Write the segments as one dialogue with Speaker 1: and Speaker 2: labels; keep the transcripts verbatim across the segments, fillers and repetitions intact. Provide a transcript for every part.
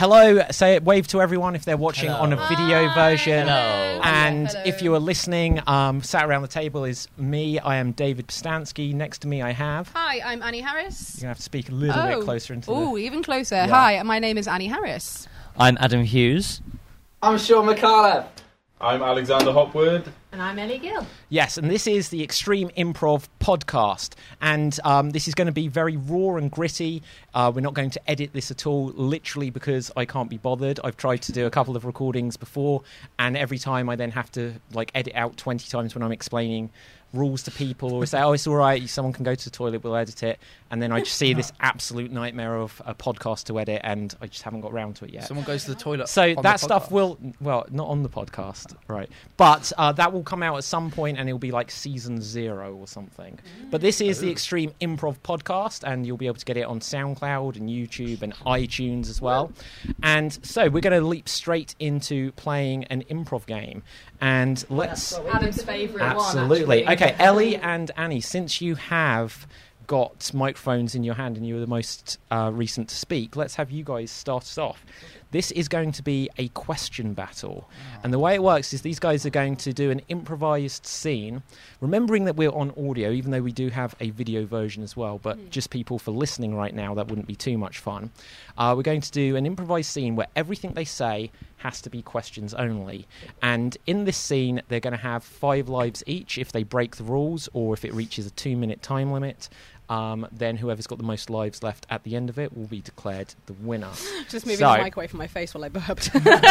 Speaker 1: hello, say wave to everyone if they're watching
Speaker 2: Hello.
Speaker 1: on a video
Speaker 3: Hi.
Speaker 1: version.
Speaker 2: Hello.
Speaker 1: And
Speaker 3: Hello.
Speaker 1: if you are listening, um, sat around the table is me. I am David Postansky. Next to me, I have.
Speaker 3: Hi, I'm Annie Harris.
Speaker 1: You're going to have to speak a little
Speaker 3: oh.
Speaker 1: bit closer into
Speaker 3: Oh,
Speaker 1: the...
Speaker 3: even closer.
Speaker 1: Yeah.
Speaker 3: Hi, my name is Annie Harris.
Speaker 2: I'm Adam Hughes.
Speaker 4: I'm Sean McAuliffe.
Speaker 5: I'm Alexander Hopwood.
Speaker 6: And I'm Ellie Gill.
Speaker 1: Yes, and this is the Extreme Improv podcast. And um, this is going to be very raw and gritty. Uh, we're not going to edit this at all, literally because I can't be bothered. I've tried to do a couple of recordings before, and every time I then have to like edit out twenty times when I'm explaining rules to people, or say, oh, it's all right, someone can go to the toilet, we'll edit it. And then I just see this absolute nightmare of a podcast to edit, and I just haven't got around to it yet.
Speaker 4: Someone goes to the toilet.
Speaker 1: So
Speaker 4: on
Speaker 1: that
Speaker 4: the
Speaker 1: stuff
Speaker 4: podcast.
Speaker 1: will, well, not on the podcast, right? But uh, that will come out at some point, and it'll be like season zero or something. But this is the Extreme Improv podcast, and you'll be able to get it on SoundCloud and YouTube and iTunes as well. And so we're going to leap straight into playing an improv game, and let's
Speaker 6: Adam's favourite one.
Speaker 1: absolutely
Speaker 6: actually.
Speaker 1: okay, Ellie and Annie, since you have got microphones in your hand and you were the most uh, recent to speak, let's have you guys start us off. This is going to be a question battle. And the way it works is these guys are going to do an improvised scene, remembering that we're on audio, even though we do have a video version as well, but just people for listening right now, that wouldn't be too much fun. Uh, we're going to do an improvised scene where everything they say has to be questions only. And in this scene, they're going to have five lives each if they break the rules or if it reaches a two-minute time limit. Um, then whoever's got the most lives left at the end of it will be declared the winner.
Speaker 3: Just moving
Speaker 1: So-
Speaker 3: the mic away from my face while I burped.
Speaker 1: Fantastic,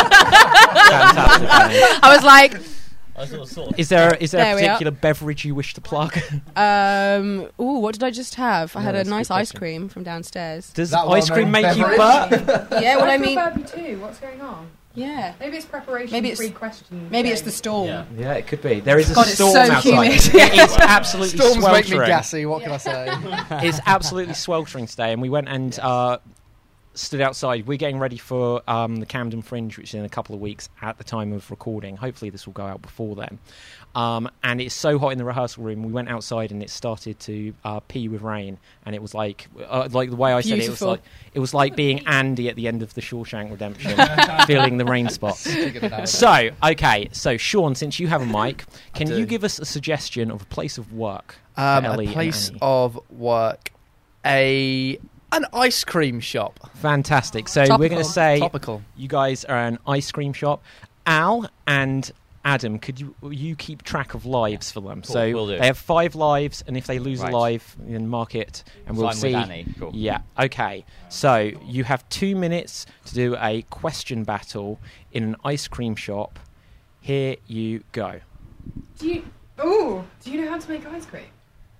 Speaker 1: Annie.
Speaker 3: I was like,
Speaker 2: I sort of sort
Speaker 1: Is there is there
Speaker 3: There
Speaker 1: a
Speaker 3: we are.
Speaker 1: particular beverage you wish to plug?
Speaker 3: um, ooh, what did I just have? I
Speaker 1: Yeah,
Speaker 3: had a
Speaker 1: that's a
Speaker 3: nice
Speaker 1: good
Speaker 3: ice
Speaker 1: question.
Speaker 3: cream from downstairs.
Speaker 1: Does
Speaker 4: That
Speaker 1: ice cream
Speaker 4: well-known
Speaker 1: make you
Speaker 4: beverage?
Speaker 1: burp?
Speaker 3: Yeah, what I
Speaker 6: I feel
Speaker 3: mean,
Speaker 6: burpy too. What's going on?
Speaker 3: yeah.
Speaker 6: Maybe it's preparation.
Speaker 3: Maybe it's-
Speaker 6: free question.
Speaker 3: Maybe it's
Speaker 6: game.
Speaker 3: the storm.
Speaker 2: Yeah.
Speaker 1: Yeah, it could be. There is a
Speaker 3: God, it's
Speaker 1: storm
Speaker 3: so
Speaker 1: outside.
Speaker 3: humid.
Speaker 1: It is absolutely
Speaker 4: Storms make
Speaker 1: sweltering.
Speaker 4: me gassy, what can I say?
Speaker 1: It's absolutely sweltering today, and we went and uh, stood outside. We're getting ready for um, the Camden Fringe, which is in a couple of weeks at the time of recording. Hopefully this will go out before then. Um, and it's so hot in the rehearsal room. We went outside and it started to uh, pee with rain, and it was like, uh, like the way I said it, it was
Speaker 3: Beautiful.
Speaker 1: like it was like being Andy at the end of the Shawshank Redemption, feeling the rain spots.
Speaker 4: Figured it out.
Speaker 1: So, okay, so Sean, since you have a mic, can
Speaker 4: do.
Speaker 1: you give us a suggestion of a place of work?
Speaker 4: Um,
Speaker 1: for Ellie
Speaker 4: a
Speaker 1: and
Speaker 4: place
Speaker 1: Annie?
Speaker 4: of work, a an ice cream shop.
Speaker 1: Fantastic. So we're
Speaker 3: Topical.
Speaker 1: going to say
Speaker 4: Topical.
Speaker 1: you guys are an ice cream shop. Al and Adam, could you you keep track of lives for them?
Speaker 2: Cool,
Speaker 1: so
Speaker 2: will do.
Speaker 1: they have five lives, and if they lose
Speaker 2: Right.
Speaker 1: a life, then mark it, and we'll
Speaker 2: Fine
Speaker 1: see.
Speaker 2: with Annie. Cool.
Speaker 1: Yeah. Okay. So you have two minutes to do a question battle in an ice cream shop. Here you go.
Speaker 6: Do you? Ooh. Do you know how to make ice cream?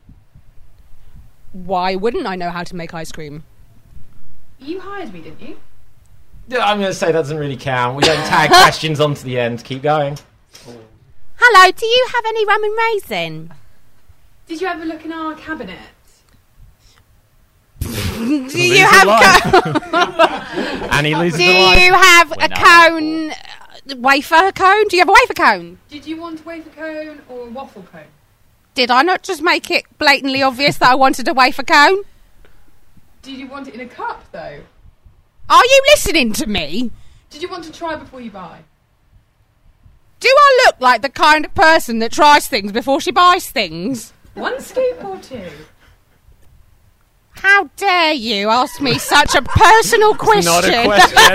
Speaker 3: Why wouldn't I know how to make ice cream?
Speaker 6: You hired me, didn't you?
Speaker 1: Yeah, I'm going to say that doesn't really count. We don't tag questions onto the end. Keep going.
Speaker 7: Hello, do you have any rum and raisin?
Speaker 6: Did you ever look in our cabinet?
Speaker 7: Do
Speaker 1: Lose
Speaker 7: you
Speaker 1: your
Speaker 7: have
Speaker 1: life.
Speaker 7: co-
Speaker 1: And he loses
Speaker 7: do
Speaker 1: a life.
Speaker 7: you have
Speaker 2: We're
Speaker 7: a
Speaker 2: now
Speaker 7: cone, uh, wafer cone? Do you have a wafer cone?
Speaker 6: Did you want a wafer cone or a waffle cone?
Speaker 7: Did I not just make it blatantly obvious that I wanted a wafer cone?
Speaker 6: Did you want it in a cup though?
Speaker 7: Are you listening to me?
Speaker 6: Did you want to try before you buy?
Speaker 7: Do I look like the kind of person that tries things before she buys things?
Speaker 6: One scoop or two?
Speaker 7: How dare you ask me such a personal question?
Speaker 1: Not a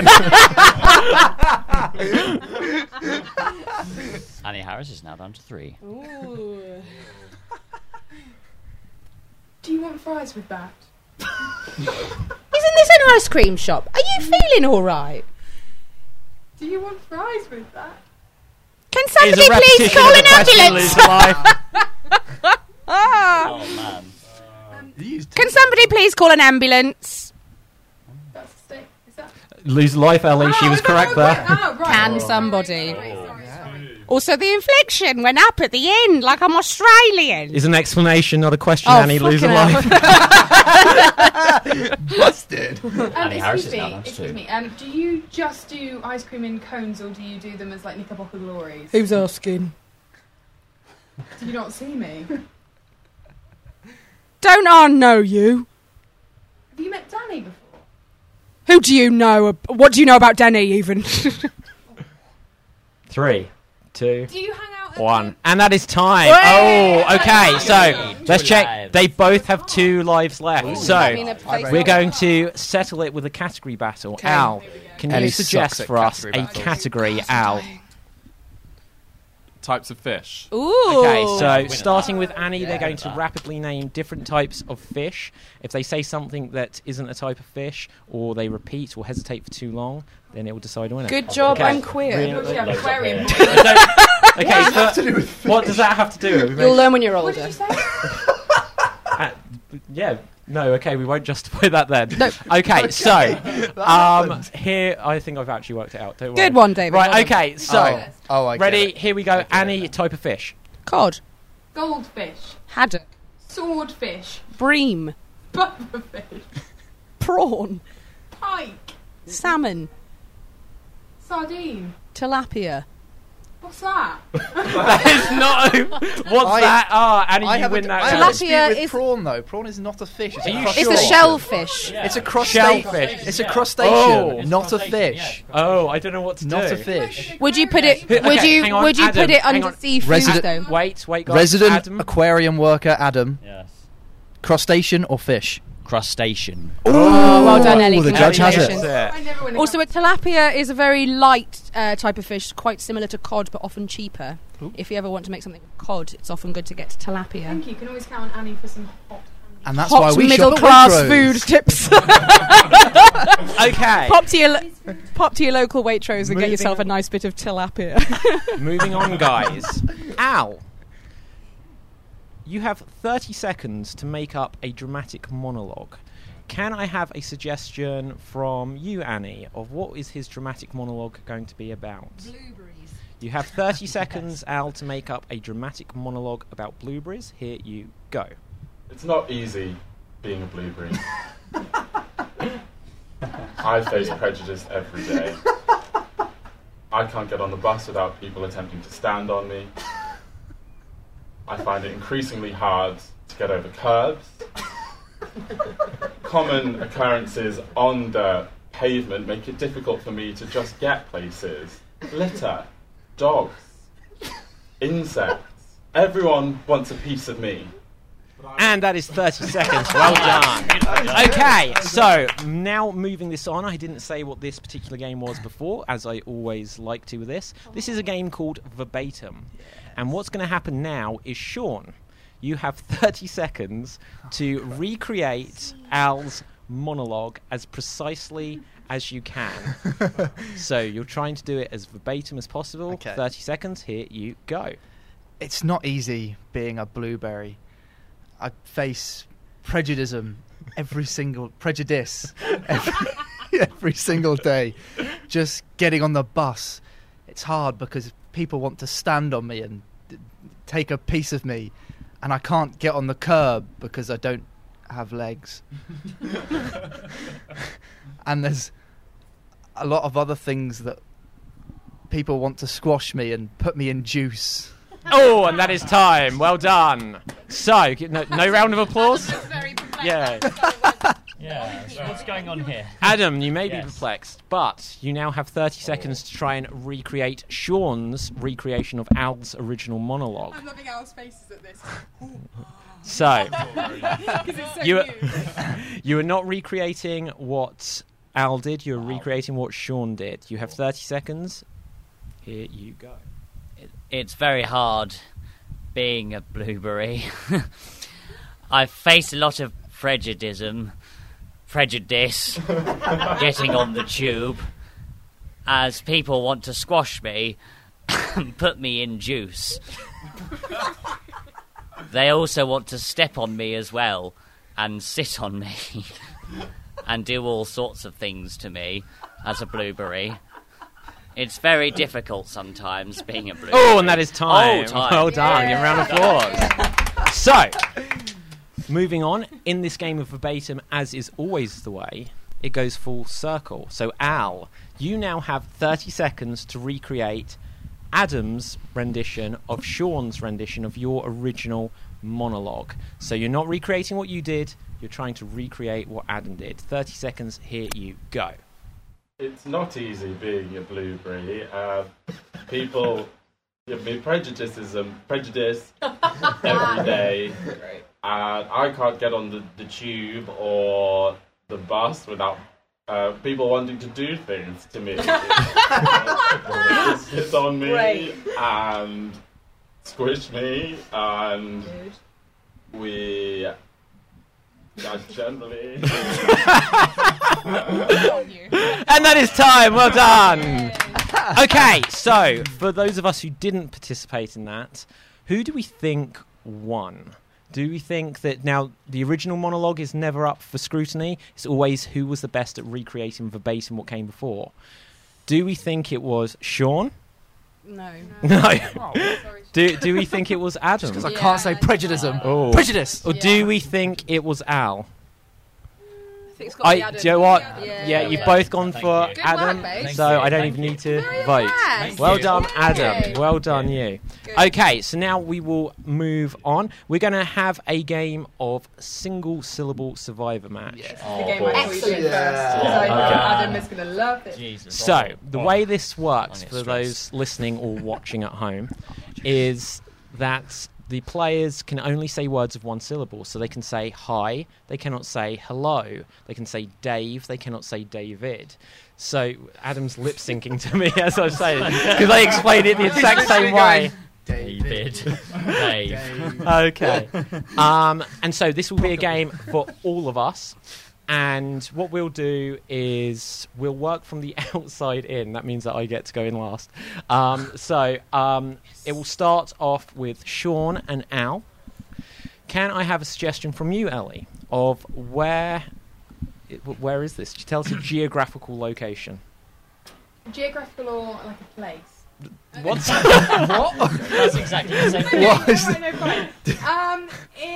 Speaker 1: question.
Speaker 2: Annie Harris is now down to three.
Speaker 3: Ooh.
Speaker 6: Do you want fries with that?
Speaker 7: Isn't this an ice cream shop? Are you feeling all right?
Speaker 6: Do you want fries with that?
Speaker 7: Can
Speaker 1: Is
Speaker 7: somebody
Speaker 1: a
Speaker 7: please
Speaker 1: repetition
Speaker 7: call
Speaker 1: of
Speaker 7: an
Speaker 1: the question
Speaker 7: ambulance?
Speaker 1: lose a life?
Speaker 7: Ah.
Speaker 2: Oh man.
Speaker 7: Can somebody please call an ambulance?
Speaker 6: That's the steak. Is that?
Speaker 1: Lose a life, Ellie. She
Speaker 6: Oh,
Speaker 1: was
Speaker 6: is that
Speaker 1: correct
Speaker 6: what-
Speaker 1: there.
Speaker 6: Oh, right.
Speaker 7: Can
Speaker 6: Sorry,
Speaker 7: somebody?
Speaker 6: Sorry, sorry, sorry.
Speaker 7: Also, the inflection went up at the end, like I'm Australian.
Speaker 1: Is an explanation, not a question,
Speaker 7: Oh,
Speaker 1: Annie. Lose a
Speaker 7: fucking
Speaker 1: life.
Speaker 4: Busted.
Speaker 6: Um,
Speaker 2: Annie Harris
Speaker 6: excuse
Speaker 2: is now
Speaker 6: me,
Speaker 2: down to
Speaker 6: excuse
Speaker 2: two.
Speaker 6: me. Um, do you just do ice cream in cones, or do you do them as like Knickerbocker glories?
Speaker 3: Who's asking?
Speaker 6: Do you not see me?
Speaker 7: Don't I know you?
Speaker 6: Have you met Danny before?
Speaker 3: Who do you know? What do you know about Denny, even?
Speaker 1: Three, two,
Speaker 6: Do you hang out at
Speaker 1: one, and that is time.
Speaker 3: Hey!
Speaker 1: Oh, okay. So let's
Speaker 2: Two
Speaker 1: check.
Speaker 2: lives.
Speaker 1: They both have two lives left. So
Speaker 3: I mean, a place-
Speaker 1: we're going to settle it with a category battle.
Speaker 3: Okay.
Speaker 1: Al, can
Speaker 4: Ellie
Speaker 1: you suggest
Speaker 4: sucks at
Speaker 1: for us
Speaker 4: category
Speaker 1: a
Speaker 4: battles.
Speaker 1: category, Al?
Speaker 5: Types of fish.
Speaker 3: Ooh.
Speaker 1: Okay, so
Speaker 2: Winner.
Speaker 1: starting with Annie, they're
Speaker 2: Yeah.
Speaker 1: going to rapidly name different types of fish. If they say something that isn't a type of fish, or they repeat or hesitate for too long, then it will decide a winner.
Speaker 3: Good job,
Speaker 1: Okay.
Speaker 3: I'm queer.
Speaker 1: Really?
Speaker 6: What do you have?
Speaker 2: Loads up
Speaker 6: Aquarium.
Speaker 2: here.
Speaker 1: Okay, but what does that have to do with?
Speaker 3: You'll learn when you're
Speaker 6: What did
Speaker 3: older.
Speaker 6: you say?
Speaker 1: Uh, yeah, no, okay, we won't justify that then.
Speaker 3: No.
Speaker 1: Okay, so um, here I think I've actually worked it out. Don't worry.
Speaker 3: Good one, David.
Speaker 1: Right,
Speaker 3: well done.
Speaker 1: okay, so
Speaker 4: oh, oh, I get
Speaker 1: ready?
Speaker 4: it.
Speaker 1: Here we go.
Speaker 4: I get
Speaker 1: Annie,
Speaker 4: it.
Speaker 1: type of fish.
Speaker 3: Cod.
Speaker 6: Goldfish.
Speaker 3: Haddock.
Speaker 6: Swordfish.
Speaker 3: Bream.
Speaker 6: Pufferfish.
Speaker 3: Prawn.
Speaker 6: Pike.
Speaker 3: Salmon.
Speaker 6: Sardine.
Speaker 3: Tilapia.
Speaker 6: What's that?
Speaker 1: That is not. What's
Speaker 4: I-
Speaker 1: that? Ah, Annie,
Speaker 4: I
Speaker 1: you
Speaker 4: have
Speaker 1: win
Speaker 4: a,
Speaker 1: that.
Speaker 4: I have a
Speaker 1: challenge.
Speaker 3: Tilapia
Speaker 4: dispute with
Speaker 3: is-
Speaker 4: prawn though. Prawn is not a fish. It's
Speaker 1: Are
Speaker 4: a
Speaker 1: you
Speaker 4: crustacean.
Speaker 3: It's a shellfish.
Speaker 2: Yeah.
Speaker 4: It's a crustacean.
Speaker 1: Shellfish.
Speaker 4: It's a
Speaker 2: Yeah.
Speaker 4: crustacean,
Speaker 1: Oh.
Speaker 4: not a
Speaker 2: Crustacean,
Speaker 4: fish.
Speaker 2: yeah.
Speaker 1: Oh, I don't know what to
Speaker 4: Not
Speaker 1: do.
Speaker 4: a fish.
Speaker 3: Would you put it?
Speaker 1: Okay,
Speaker 3: Would you?
Speaker 1: hang on,
Speaker 3: Would you
Speaker 1: Adam,
Speaker 3: put it
Speaker 1: hang
Speaker 3: under
Speaker 1: on.
Speaker 3: seafood
Speaker 4: Resident-
Speaker 3: though?
Speaker 1: Wait, wait, guys.
Speaker 4: Resident
Speaker 1: Adam.
Speaker 4: aquarium worker Adam.
Speaker 2: Yes.
Speaker 4: Crustacean or fish?
Speaker 2: Crustacean.
Speaker 3: Oh, well done, Ellie.
Speaker 4: the judge has it.
Speaker 3: Congratulations.
Speaker 1: That's
Speaker 6: I never win a
Speaker 3: Also, a tilapia is a very light uh, type of fish, quite similar to cod, but often cheaper.
Speaker 4: Ooh.
Speaker 3: If you ever want to make something with cod, it's often good to get tilapia.
Speaker 6: Thank you. You can always count on Annie for some hot.
Speaker 4: And that's
Speaker 3: Hot
Speaker 4: why we
Speaker 3: middle
Speaker 4: shop at
Speaker 3: class
Speaker 4: Waitrose.
Speaker 3: food tips.
Speaker 1: Okay.
Speaker 3: pop to your lo- pop to your local Waitrose and
Speaker 1: Moving
Speaker 3: get yourself a
Speaker 1: on.
Speaker 3: nice bit of tilapia.
Speaker 1: Moving on, guys. Al, you have thirty seconds to make up a dramatic monologue. Can I have a suggestion from you, Annie, of what is his dramatic monologue going to be about?
Speaker 3: Blueberries.
Speaker 1: You have thirty seconds, Al, to make up a dramatic monologue about blueberries. Here you go.
Speaker 5: It's not easy being a blueberry. I face prejudice every day. I can't get on the bus without people attempting to stand on me. I find it increasingly hard to get over curbs. Common occurrences on the pavement make it difficult for me to just get places. Litter, dogs, insects. Everyone wants a piece of me.
Speaker 1: And that is thirty seconds. Well done. Okay, so now moving this on, I didn't say what this particular game was before, as I always like to with this. This is a game called Verbatim. And what's going to happen now is, Sean, you have thirty seconds to recreate Al's monologue as precisely as you can. So you're trying to do it as verbatim as possible.
Speaker 4: Okay.
Speaker 1: thirty seconds, here you go.
Speaker 4: It's not easy being a blueberry. I face prejudice every single prejudice every, every single day. Just getting on the bus, it's hard because people want to stand on me and d- take a piece of me, and I can't get on the curb because I don't have legs. And there's a lot of other things that people want to squash me and put me in juice.
Speaker 1: Oh, and that is time. Well done. So, no, no round of applause? Yeah.
Speaker 2: Yeah. So what's going on here?
Speaker 1: Adam, you may be
Speaker 2: Yes.
Speaker 1: perplexed, but you now have thirty seconds to try and recreate Sean's recreation of Al's original monologue.
Speaker 7: I'm loving Al's faces at this.
Speaker 1: So,
Speaker 7: Because it's so
Speaker 1: you,
Speaker 7: new.
Speaker 1: you are not recreating what Al did, you're recreating what Sean did. You have thirty seconds. Here you go.
Speaker 2: It, it's very hard being a blueberry. I've faced a lot of prejudice, prejudice getting on the tube, as people want to squash me and put me in juice. They also want to step on me as well and sit on me and do all sorts of things to me as a blueberry. It's very difficult sometimes being a blueberry.
Speaker 1: Oh, and that is time.
Speaker 2: Oh, time.
Speaker 1: Well done. Give a round of applause. So, moving on, in this game of Verbatim, as is always the way, it goes full circle. So, Al, you now have thirty seconds to recreate Adam's rendition of Sean's rendition of your original monologue. So you're not recreating what you did, You're trying to recreate what Adam did. thirty seconds, here you go.
Speaker 5: It's not easy being a blueberry. Uh, people give me prejudices and prejudice every day. And I can't get on the, the tube or the bus without uh, people wanting to do things to me. Just hit on me
Speaker 6: Great.
Speaker 5: and squish me, and
Speaker 6: Good.
Speaker 5: we uh, generally.
Speaker 1: And that is time. Well done. Okay, so for those of us who didn't participate in that, who do we think won? Do we think that now the original monologue is never up for scrutiny? It's always who was the best at recreating verbatim what came before. Do we think it was Sean?
Speaker 3: No.
Speaker 1: No.
Speaker 6: Sorry.
Speaker 1: Do do we think it was Adam?
Speaker 4: Because I
Speaker 6: Yeah,
Speaker 4: can't say
Speaker 6: I-
Speaker 4: prejudice.
Speaker 1: Oh.
Speaker 4: Prejudice.
Speaker 1: Or
Speaker 6: Yeah.
Speaker 1: do we think it was Al?
Speaker 3: I think it's got to
Speaker 1: I,
Speaker 3: be
Speaker 1: do
Speaker 3: Adam.
Speaker 1: you know what?
Speaker 3: Yeah,
Speaker 1: Yeah,
Speaker 3: yeah.
Speaker 1: you've both gone
Speaker 2: Thank
Speaker 1: for
Speaker 2: you.
Speaker 3: Good
Speaker 1: Adam,
Speaker 3: work, babes.
Speaker 1: so
Speaker 2: Thank
Speaker 1: I
Speaker 2: you.
Speaker 1: don't
Speaker 2: Thank
Speaker 1: even
Speaker 2: you.
Speaker 1: need to
Speaker 3: Very
Speaker 1: vote.
Speaker 3: impressed.
Speaker 1: Well
Speaker 2: you.
Speaker 1: done,
Speaker 3: Yay.
Speaker 1: Adam. Well done, you.
Speaker 3: Good.
Speaker 1: Okay, so now we will move on. We're going to have a game of single-syllable survivor match.
Speaker 6: The
Speaker 2: Oh,
Speaker 6: game
Speaker 2: boy.
Speaker 6: I thought you did
Speaker 4: Yeah.
Speaker 6: first. Because I know
Speaker 2: Okay.
Speaker 6: Adam is going to love it.
Speaker 2: Jesus.
Speaker 1: So, the
Speaker 2: Oh.
Speaker 1: way this works
Speaker 2: I get
Speaker 1: for
Speaker 2: stressed.
Speaker 1: those listening or watching at home is that the players can only say words of one syllable. So they can say hi, they cannot say hello, they can say Dave, they cannot say David. So Adam's lip syncing to me as I was saying, because I explained it the exact same way.
Speaker 2: David. Dave.
Speaker 1: Okay. Um, and so this will be a game for all of us. And what we'll do is we'll work from the outside in. That means that I get to go in last. Um, so um, it will start off with Sean and Al. Can I have a suggestion from you, Ellie, of where it, where is this? Tell us a geographical location.
Speaker 6: Geographical or like a place?
Speaker 1: What's
Speaker 2: That's exactly the same thing.
Speaker 4: What is
Speaker 6: Fine, no, fine. Um,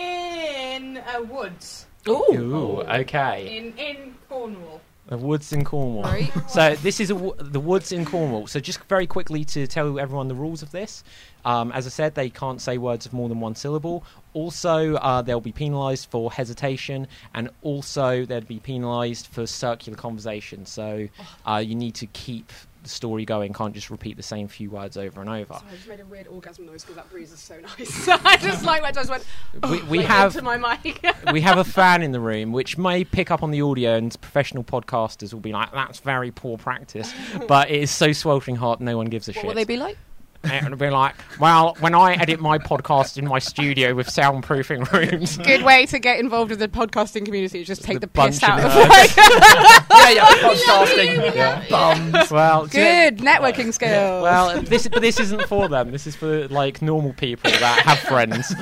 Speaker 6: in a woods.
Speaker 1: Ooh, okay.
Speaker 6: In in Cornwall.
Speaker 1: The woods in Cornwall.
Speaker 3: Right.
Speaker 1: So this is a w- the woods in Cornwall. So just very quickly to tell everyone the rules of this. Um, as I said, they can't say words of more than one syllable. Also, uh, they'll be penalised for hesitation, and also they'll be penalised for circular conversation. So uh, you need to keep the story going. Can't just repeat the same few words over and over.
Speaker 3: Sorry, I just made a weird orgasm noise because that breeze is so nice. I just like that. I just went
Speaker 1: We, we
Speaker 3: like,
Speaker 1: have
Speaker 3: into my mic.
Speaker 1: we have a fan in the room, which may pick up on the audio, and professional podcasters will be like, "That's very poor practice," but it is so sweltering hot, no one gives a
Speaker 3: What
Speaker 1: shit.
Speaker 3: will they be like?
Speaker 1: And it'll be like, well, when I edit my podcast in my studio with soundproofing rooms.
Speaker 3: Good way to get involved with the podcasting community. Just take
Speaker 1: The
Speaker 3: the, piss
Speaker 1: bunch
Speaker 3: out
Speaker 1: of
Speaker 3: of
Speaker 1: nerds.
Speaker 3: like
Speaker 4: Yeah, yeah, podcasting.
Speaker 1: Yeah.
Speaker 4: Bums.
Speaker 1: Well, do you-
Speaker 3: good networking skills.
Speaker 1: well, this but this isn't for them. This is for like normal people that have friends.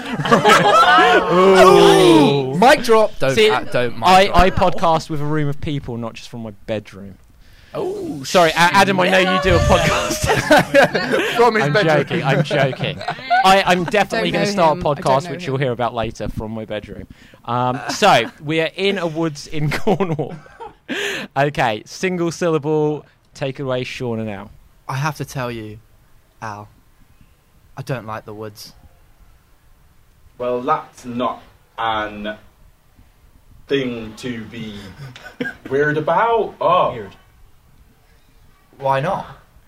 Speaker 4: Ooh. Mic drop. Don't,
Speaker 1: See,
Speaker 4: uh, don't mic
Speaker 1: I,
Speaker 4: drop.
Speaker 1: I podcast with a room of people, not just from my bedroom.
Speaker 4: Oh,
Speaker 1: Sorry, A- Adam. I know you do a podcast.
Speaker 4: from his
Speaker 1: I'm
Speaker 4: bedroom.
Speaker 1: joking. I'm joking. I, I'm definitely
Speaker 3: Don't
Speaker 1: going to
Speaker 3: know
Speaker 1: start
Speaker 3: him.
Speaker 1: a
Speaker 3: I don't
Speaker 1: podcast,
Speaker 3: know
Speaker 1: which
Speaker 3: him.
Speaker 1: you'll hear about later from my bedroom. Um, so we are in a woods in Cornwall. Okay, single syllable. Take it away, Sean and Al.
Speaker 4: I have to tell you, Al, I don't like the woods.
Speaker 5: Well, that's not an thing to be weird about. Oh,
Speaker 2: Weird.
Speaker 4: Why not?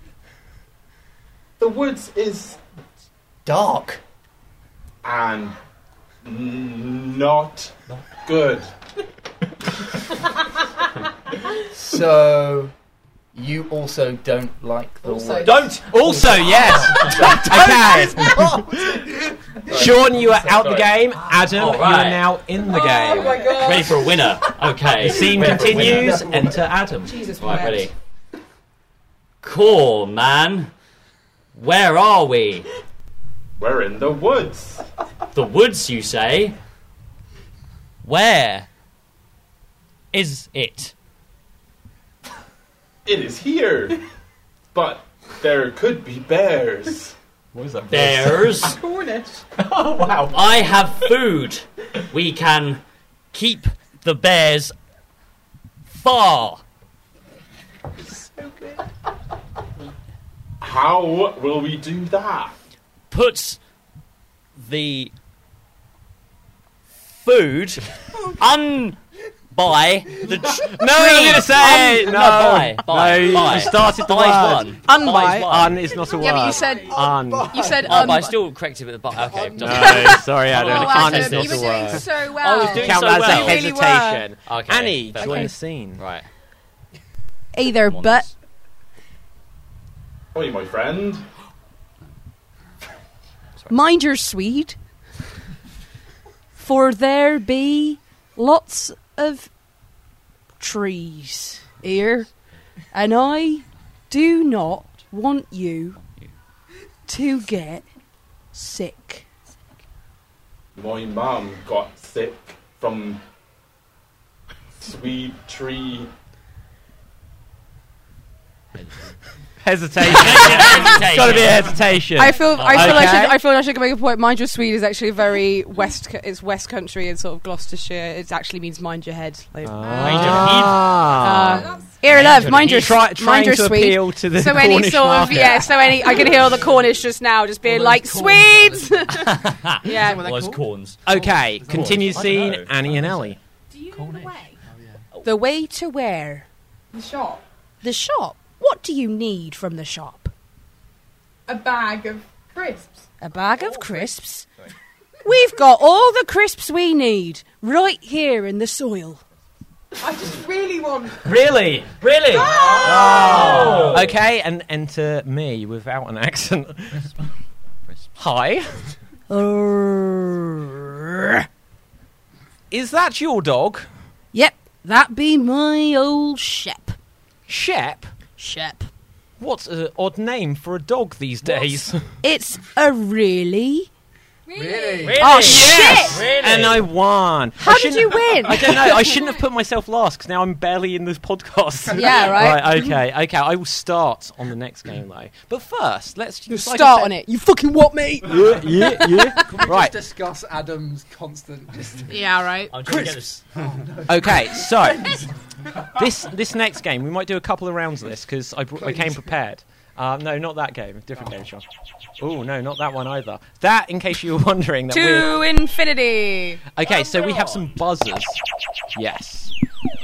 Speaker 5: the woods is
Speaker 4: Dark.
Speaker 5: and n- not good.
Speaker 8: So, you also don't like the
Speaker 6: Also-
Speaker 8: woods?
Speaker 1: Don't. Also, yes. Okay. Sean, you are out the game. Adam,
Speaker 2: All
Speaker 1: you
Speaker 2: right.
Speaker 1: are now in the
Speaker 6: Oh
Speaker 1: game.
Speaker 6: my god.
Speaker 2: Ready for a winner? Okay.
Speaker 1: The scene
Speaker 2: Ready for a winner.
Speaker 1: continues. Enter Adam.
Speaker 6: Jesus
Speaker 2: Right,
Speaker 6: Christ.
Speaker 2: ready. Cool, man. Where are we?
Speaker 5: We're in the woods.
Speaker 2: The woods, you say? Where is it?
Speaker 5: It is here, but there could be bears.
Speaker 1: What is that?
Speaker 2: Bears.
Speaker 6: Cornish.
Speaker 1: Oh wow.
Speaker 2: I have food. We can keep the bears far.
Speaker 5: How will we do that?
Speaker 2: Put the food un by the tr-
Speaker 1: No, I'm going to say
Speaker 2: un-
Speaker 1: no.
Speaker 2: no, buy, buy,
Speaker 1: no,
Speaker 2: buy.
Speaker 1: you started the
Speaker 2: Buys
Speaker 1: word.
Speaker 2: one.
Speaker 3: Unbuy.
Speaker 2: Buys one.
Speaker 1: Un is not a word.
Speaker 3: Yeah, but you said
Speaker 1: un.
Speaker 3: you said
Speaker 2: Oh,
Speaker 3: un.
Speaker 2: but I still corrected with the buy. Okay, doesn't
Speaker 1: No,
Speaker 2: matter.
Speaker 1: sorry, Adam.
Speaker 2: Oh,
Speaker 1: Un
Speaker 6: Adam,
Speaker 1: is
Speaker 6: you
Speaker 1: not
Speaker 6: were
Speaker 1: a
Speaker 6: doing
Speaker 1: word.
Speaker 6: so well.
Speaker 2: I was doing
Speaker 1: Count
Speaker 2: so
Speaker 1: that as
Speaker 2: well.
Speaker 1: a
Speaker 3: You really were.
Speaker 1: hesitation.
Speaker 2: Okay,
Speaker 1: Annie,
Speaker 2: fair
Speaker 1: join
Speaker 3: Okay.
Speaker 1: the scene.
Speaker 2: Right.
Speaker 3: Either
Speaker 2: Come on,
Speaker 3: but.
Speaker 2: then.
Speaker 5: Oi, my friend.
Speaker 3: Mind your Swede. For there be lots of trees here, and I do not want you to get sick.
Speaker 5: My mum got sick from sweet tree.
Speaker 1: Hesitation. It's got to be a hesitation.
Speaker 3: I feel, I feel, I
Speaker 1: Okay.
Speaker 3: should, I feel I should make a point. Mind your Swede is actually very west. co- It's West Country and sort of Gloucestershire. It actually means mind your head. Like,
Speaker 1: Ah.
Speaker 3: uh, here, love, mind your,
Speaker 1: Try, trying
Speaker 3: mind your
Speaker 1: to
Speaker 3: Swede.
Speaker 1: appeal to the
Speaker 3: So any
Speaker 1: Cornish
Speaker 3: sort
Speaker 1: market.
Speaker 3: of yeah, so any I can hear all the Cornish just now just being
Speaker 4: All
Speaker 3: like
Speaker 4: those corns.
Speaker 3: Swedes. yeah,
Speaker 4: What are they
Speaker 2: Was
Speaker 4: called?
Speaker 2: corns.
Speaker 1: Okay,
Speaker 4: Cornish.
Speaker 1: continue
Speaker 2: I don't
Speaker 1: scene.
Speaker 2: know.
Speaker 1: Annie and Ellie.
Speaker 6: Do you know the way?
Speaker 3: the way to where
Speaker 6: The shop.
Speaker 3: the shop. What do you need from the shop?
Speaker 6: A bag of crisps.
Speaker 3: A bag of crisps. We've got all the crisps we need right here in the soil.
Speaker 6: I just really want.
Speaker 2: Really? Really?
Speaker 1: Oh. Okay, and enter me without an accent. Hi.
Speaker 3: Urgh.
Speaker 1: Is that your dog?
Speaker 3: Yep, that be my old Shep.
Speaker 1: Shep?
Speaker 3: Shep.
Speaker 1: What's an odd name for a dog these days?
Speaker 3: It's a really.
Speaker 4: Really?
Speaker 2: Really?
Speaker 3: Oh, shit!
Speaker 2: Really?
Speaker 1: And I won.
Speaker 3: How
Speaker 1: I
Speaker 3: did
Speaker 1: shouldn't-
Speaker 3: you win?
Speaker 1: I don't know. I shouldn't have put myself last because now I'm barely in this podcast.
Speaker 3: Yeah, right.
Speaker 1: Right, okay, okay. I will start on the next game though. But first, let's just like I
Speaker 3: Start
Speaker 1: said-
Speaker 3: on it. You fucking what, mate?
Speaker 1: Yeah, yeah, yeah. Right.
Speaker 4: Just discuss Adam's constant. Just
Speaker 3: Yeah, right.
Speaker 2: I'm trying to get this.
Speaker 1: Okay, so this this next game we might do a couple of rounds of this because I, br- I came prepared. Uh, no, not that game. A different game, Sean. Oh no, not that one either. That, in case you were wondering, that we're
Speaker 3: To infinity.
Speaker 1: okay. So we have some buzzers. Yes.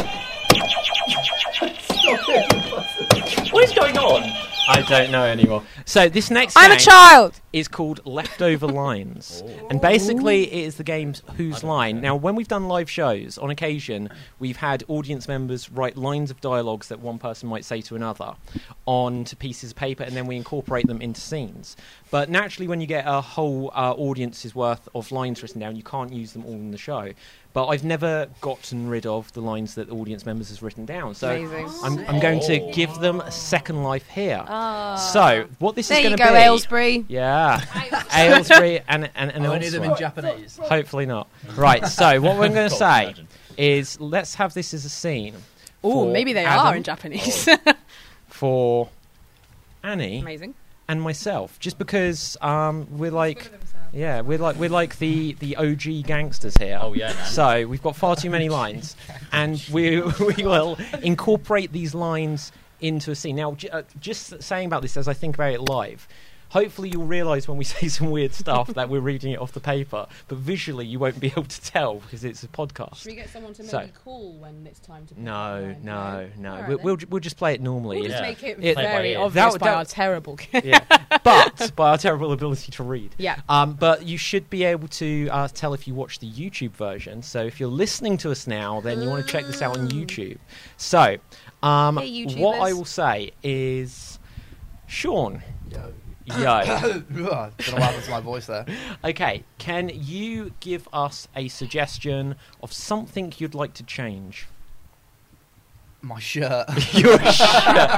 Speaker 2: What is going on?
Speaker 1: I don't know anymore. So this next
Speaker 3: I'm a
Speaker 1: game
Speaker 3: child.
Speaker 1: is called Leftover Lines. And basically it is the game's Whose Line. Now, when we've done live shows, on occasion, we've had audience members write lines of dialogues that one person might say to another onto pieces of paper, and then we incorporate them into scenes. But naturally, when you get a whole uh, audience's worth of lines written down, you can't use them all in the show. But I've never gotten rid of the lines that the audience members has written down. So
Speaker 3: Amazing.
Speaker 1: I'm, I'm going to give them a second life here. So, what this
Speaker 3: There
Speaker 1: is
Speaker 3: you
Speaker 1: going to
Speaker 3: go,
Speaker 1: be...
Speaker 3: Aylesbury.
Speaker 1: Yeah, Aylesbury and and, and
Speaker 4: only them in
Speaker 1: elsewhere.
Speaker 4: Japanese.
Speaker 1: Hopefully not. Right. So what we're going to
Speaker 2: God,
Speaker 1: say
Speaker 2: imagine.
Speaker 1: is let's have this as a scene.
Speaker 3: Oh,
Speaker 1: for
Speaker 3: maybe they
Speaker 1: Adam,
Speaker 3: are in Japanese.
Speaker 1: for Annie
Speaker 3: Amazing.
Speaker 1: and myself, just because um, we're like, yeah, we're like we're like the the O G gangsters here.
Speaker 2: Oh, yeah, man.
Speaker 1: So we've got far too many lines, and we we will incorporate these lines into a scene. Now, j- uh, just saying about this as I think about it live. Hopefully you'll realise when we say some weird stuff that we're reading it off the paper, but visually you won't be able to tell because it's a podcast.
Speaker 3: Should we get someone to
Speaker 1: So-
Speaker 3: maybe call when it's time to?
Speaker 1: No, no, no.
Speaker 3: All right,
Speaker 1: we'll,
Speaker 3: then.
Speaker 1: we'll ju- we'll just play it normally.
Speaker 3: We'll just
Speaker 2: Yeah.
Speaker 3: make it,
Speaker 1: It-
Speaker 2: Play it by
Speaker 3: very
Speaker 2: ear.
Speaker 3: obvious
Speaker 1: That-
Speaker 3: by
Speaker 1: that-
Speaker 3: our terrible.
Speaker 1: Yeah. But by our terrible ability to read.
Speaker 3: Yeah.
Speaker 1: Um, but you should be able to uh, tell if you watch the YouTube version. So if you're listening to us now, then you want to check this out on YouTube. So, um,
Speaker 3: Hey, YouTubers.
Speaker 1: what I will say is, Sean.
Speaker 4: Yo.
Speaker 1: Yo.
Speaker 4: Don't know what happened to my voice there.
Speaker 1: Okay, can you give us a suggestion of something you'd like to change?
Speaker 4: My shirt.
Speaker 1: Your shirt.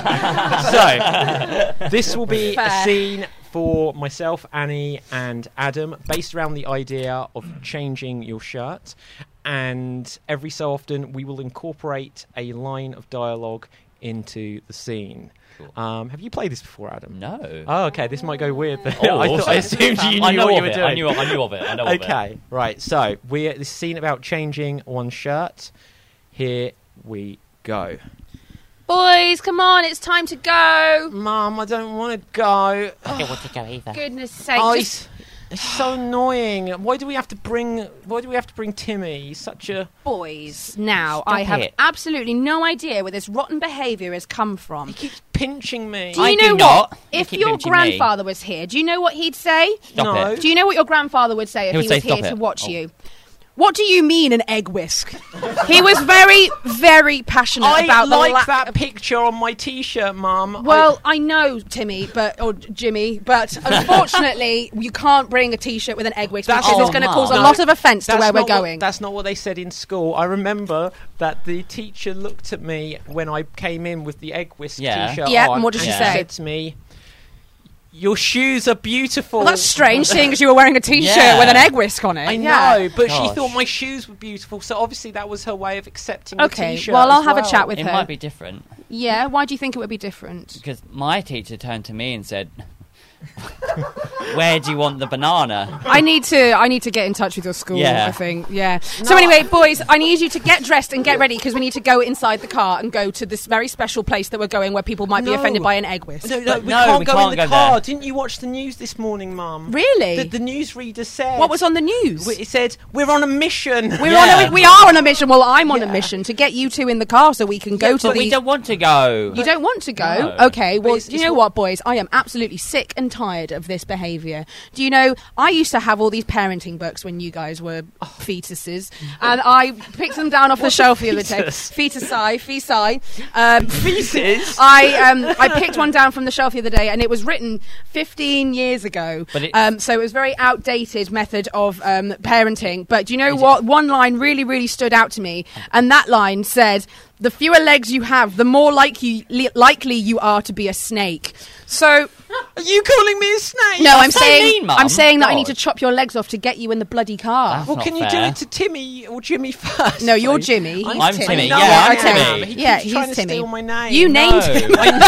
Speaker 1: So, this will be a
Speaker 3: Fair.
Speaker 1: scene for myself, Annie, and Adam, based around the idea of changing your shirt. And every so often, we will incorporate a line of dialogue into the scene.
Speaker 2: Cool.
Speaker 1: Um, have you played this before, Adam?
Speaker 2: No.
Speaker 1: Oh, okay. This might go weird. Then.
Speaker 2: Oh,
Speaker 1: I, thought, I
Speaker 2: awesome.
Speaker 1: assumed you knew
Speaker 2: I know
Speaker 1: what you
Speaker 2: of
Speaker 1: were
Speaker 2: it.
Speaker 1: doing.
Speaker 2: I knew, I knew of it. I know of it.
Speaker 1: Okay, right. So we're this scene about changing one shirt. Here we go.
Speaker 3: Boys, come on, it's time to go.
Speaker 1: Mum, I don't want to go.
Speaker 2: I don't want to go either.
Speaker 3: Goodness sake,
Speaker 1: I,
Speaker 3: just
Speaker 1: It's so annoying. Why do we have to bring? Why do we have to bring Timmy? He's such a
Speaker 3: Boys, now
Speaker 2: Stop
Speaker 3: I have
Speaker 2: it.
Speaker 3: absolutely no idea where this rotten behaviour has come from.
Speaker 1: He keeps pinching me.
Speaker 3: Do you
Speaker 2: I
Speaker 3: know
Speaker 2: do
Speaker 3: what?
Speaker 2: not. You
Speaker 3: If
Speaker 2: keep
Speaker 3: your
Speaker 2: pinching me.
Speaker 3: grandfather was here, do you know what he'd say?
Speaker 2: Stop
Speaker 1: No.
Speaker 2: it.
Speaker 3: Do you know what your grandfather would say if
Speaker 2: He
Speaker 3: he,
Speaker 2: would
Speaker 3: was
Speaker 2: say,
Speaker 3: here
Speaker 2: "Stop
Speaker 3: to
Speaker 2: it."
Speaker 3: watch
Speaker 2: Oh.
Speaker 3: you? What do you mean an egg whisk? He was very, very passionate
Speaker 1: I
Speaker 3: about the
Speaker 1: like
Speaker 3: lack
Speaker 1: that
Speaker 3: of-
Speaker 1: picture on my T-shirt, Mum.
Speaker 3: Well, I know, Timmy, but or Jimmy, but unfortunately, you can't bring a T-shirt with an egg whisk
Speaker 1: That's
Speaker 3: because
Speaker 2: oh,
Speaker 3: it's going to
Speaker 2: Mum.
Speaker 3: cause a
Speaker 2: No,
Speaker 3: lot of offence to
Speaker 1: That's
Speaker 3: where we're
Speaker 1: not what-
Speaker 3: going.
Speaker 1: that's not what they said in school. I remember that the teacher looked at me when I came in with the egg whisk
Speaker 2: Yeah.
Speaker 1: T-shirt
Speaker 3: Yeah,
Speaker 1: on.
Speaker 3: and what did
Speaker 2: she
Speaker 1: and
Speaker 2: say?
Speaker 1: said to me, "Your shoes are beautiful."
Speaker 3: Well, that's strange, seeing as you were wearing a T-shirt
Speaker 2: Yeah.
Speaker 3: with an egg whisk on it.
Speaker 1: I
Speaker 3: Yeah.
Speaker 1: know, but she
Speaker 2: Gosh.
Speaker 1: thought my shoes were beautiful, so obviously that was her way of accepting
Speaker 3: Okay,
Speaker 1: the T-shirt.
Speaker 3: well, I'll
Speaker 1: as
Speaker 3: have a
Speaker 1: well.
Speaker 3: chat with
Speaker 2: It
Speaker 3: her.
Speaker 2: might be different
Speaker 3: Yeah, why do you think it would be different?
Speaker 2: because my teacher turned to me and said, "Where do you want the banana?"
Speaker 3: I need to I need to get in touch with your school,
Speaker 2: Yeah.
Speaker 3: I think. Yeah. So anyway, boys, I need you to get dressed and get ready because we need to go inside the car and go to this very special place that we're going where people might be
Speaker 1: No.
Speaker 3: offended by an egg whisk.
Speaker 1: No, no,
Speaker 2: But
Speaker 1: we
Speaker 2: no,
Speaker 1: can't
Speaker 2: we
Speaker 1: go
Speaker 2: can't
Speaker 1: in the
Speaker 2: go
Speaker 1: car.
Speaker 2: there.
Speaker 1: Didn't you watch the news this morning, Mum?
Speaker 3: Really?
Speaker 1: The, the newsreader said.
Speaker 3: What was on the news?
Speaker 1: It said, "We're on a mission."
Speaker 3: We're
Speaker 2: Yeah.
Speaker 3: on a, we are on a mission. Well, I'm on a
Speaker 1: Yeah.
Speaker 3: mission to get you two in the car so we can go
Speaker 2: Yeah,
Speaker 3: to
Speaker 2: but
Speaker 3: the.
Speaker 2: we don't want to go.
Speaker 3: You don't want to go?
Speaker 2: No.
Speaker 3: Okay,
Speaker 1: But
Speaker 3: well,
Speaker 1: it's-
Speaker 3: do you
Speaker 1: it's
Speaker 3: know
Speaker 1: what-
Speaker 3: what, boys? I am absolutely sick and tired of this behaviour. Do you know, I used to have all these parenting books when you guys were fetuses, and I picked them down off the
Speaker 1: What's
Speaker 3: shelf
Speaker 1: a
Speaker 3: the other day.
Speaker 1: fetus?
Speaker 3: Fetusi, feci. Um,
Speaker 1: Feces?
Speaker 3: I um, I picked one down from the shelf the other day, and it was written fifteen years ago.
Speaker 2: But it-
Speaker 3: um, so it was a very outdated method of um, parenting. But do you know
Speaker 2: Is
Speaker 3: what? One line really, really stood out to me, and that line said, "The fewer legs you have, the more likely li- likely you are to be a snake." So
Speaker 1: Are you calling me a snake?
Speaker 3: no, I'm
Speaker 2: so
Speaker 3: saying
Speaker 2: mean, Mum.
Speaker 3: I'm saying that I need to
Speaker 2: God.
Speaker 3: chop your legs off to get you in the bloody car.
Speaker 2: That's
Speaker 1: Well,
Speaker 2: not
Speaker 1: can you do
Speaker 2: fair.
Speaker 1: it to Timmy or Jimmy first?
Speaker 3: No, you're
Speaker 1: please?
Speaker 3: Jimmy. He's
Speaker 2: I'm Timmy.
Speaker 1: No,
Speaker 2: Yeah,
Speaker 1: I
Speaker 2: I'm
Speaker 1: am.
Speaker 2: Timmy.
Speaker 1: He
Speaker 3: Yeah,
Speaker 1: keeps trying
Speaker 3: he's
Speaker 1: to
Speaker 3: Timmy.
Speaker 1: steal my name.
Speaker 3: You named
Speaker 2: No.
Speaker 3: him.
Speaker 1: I know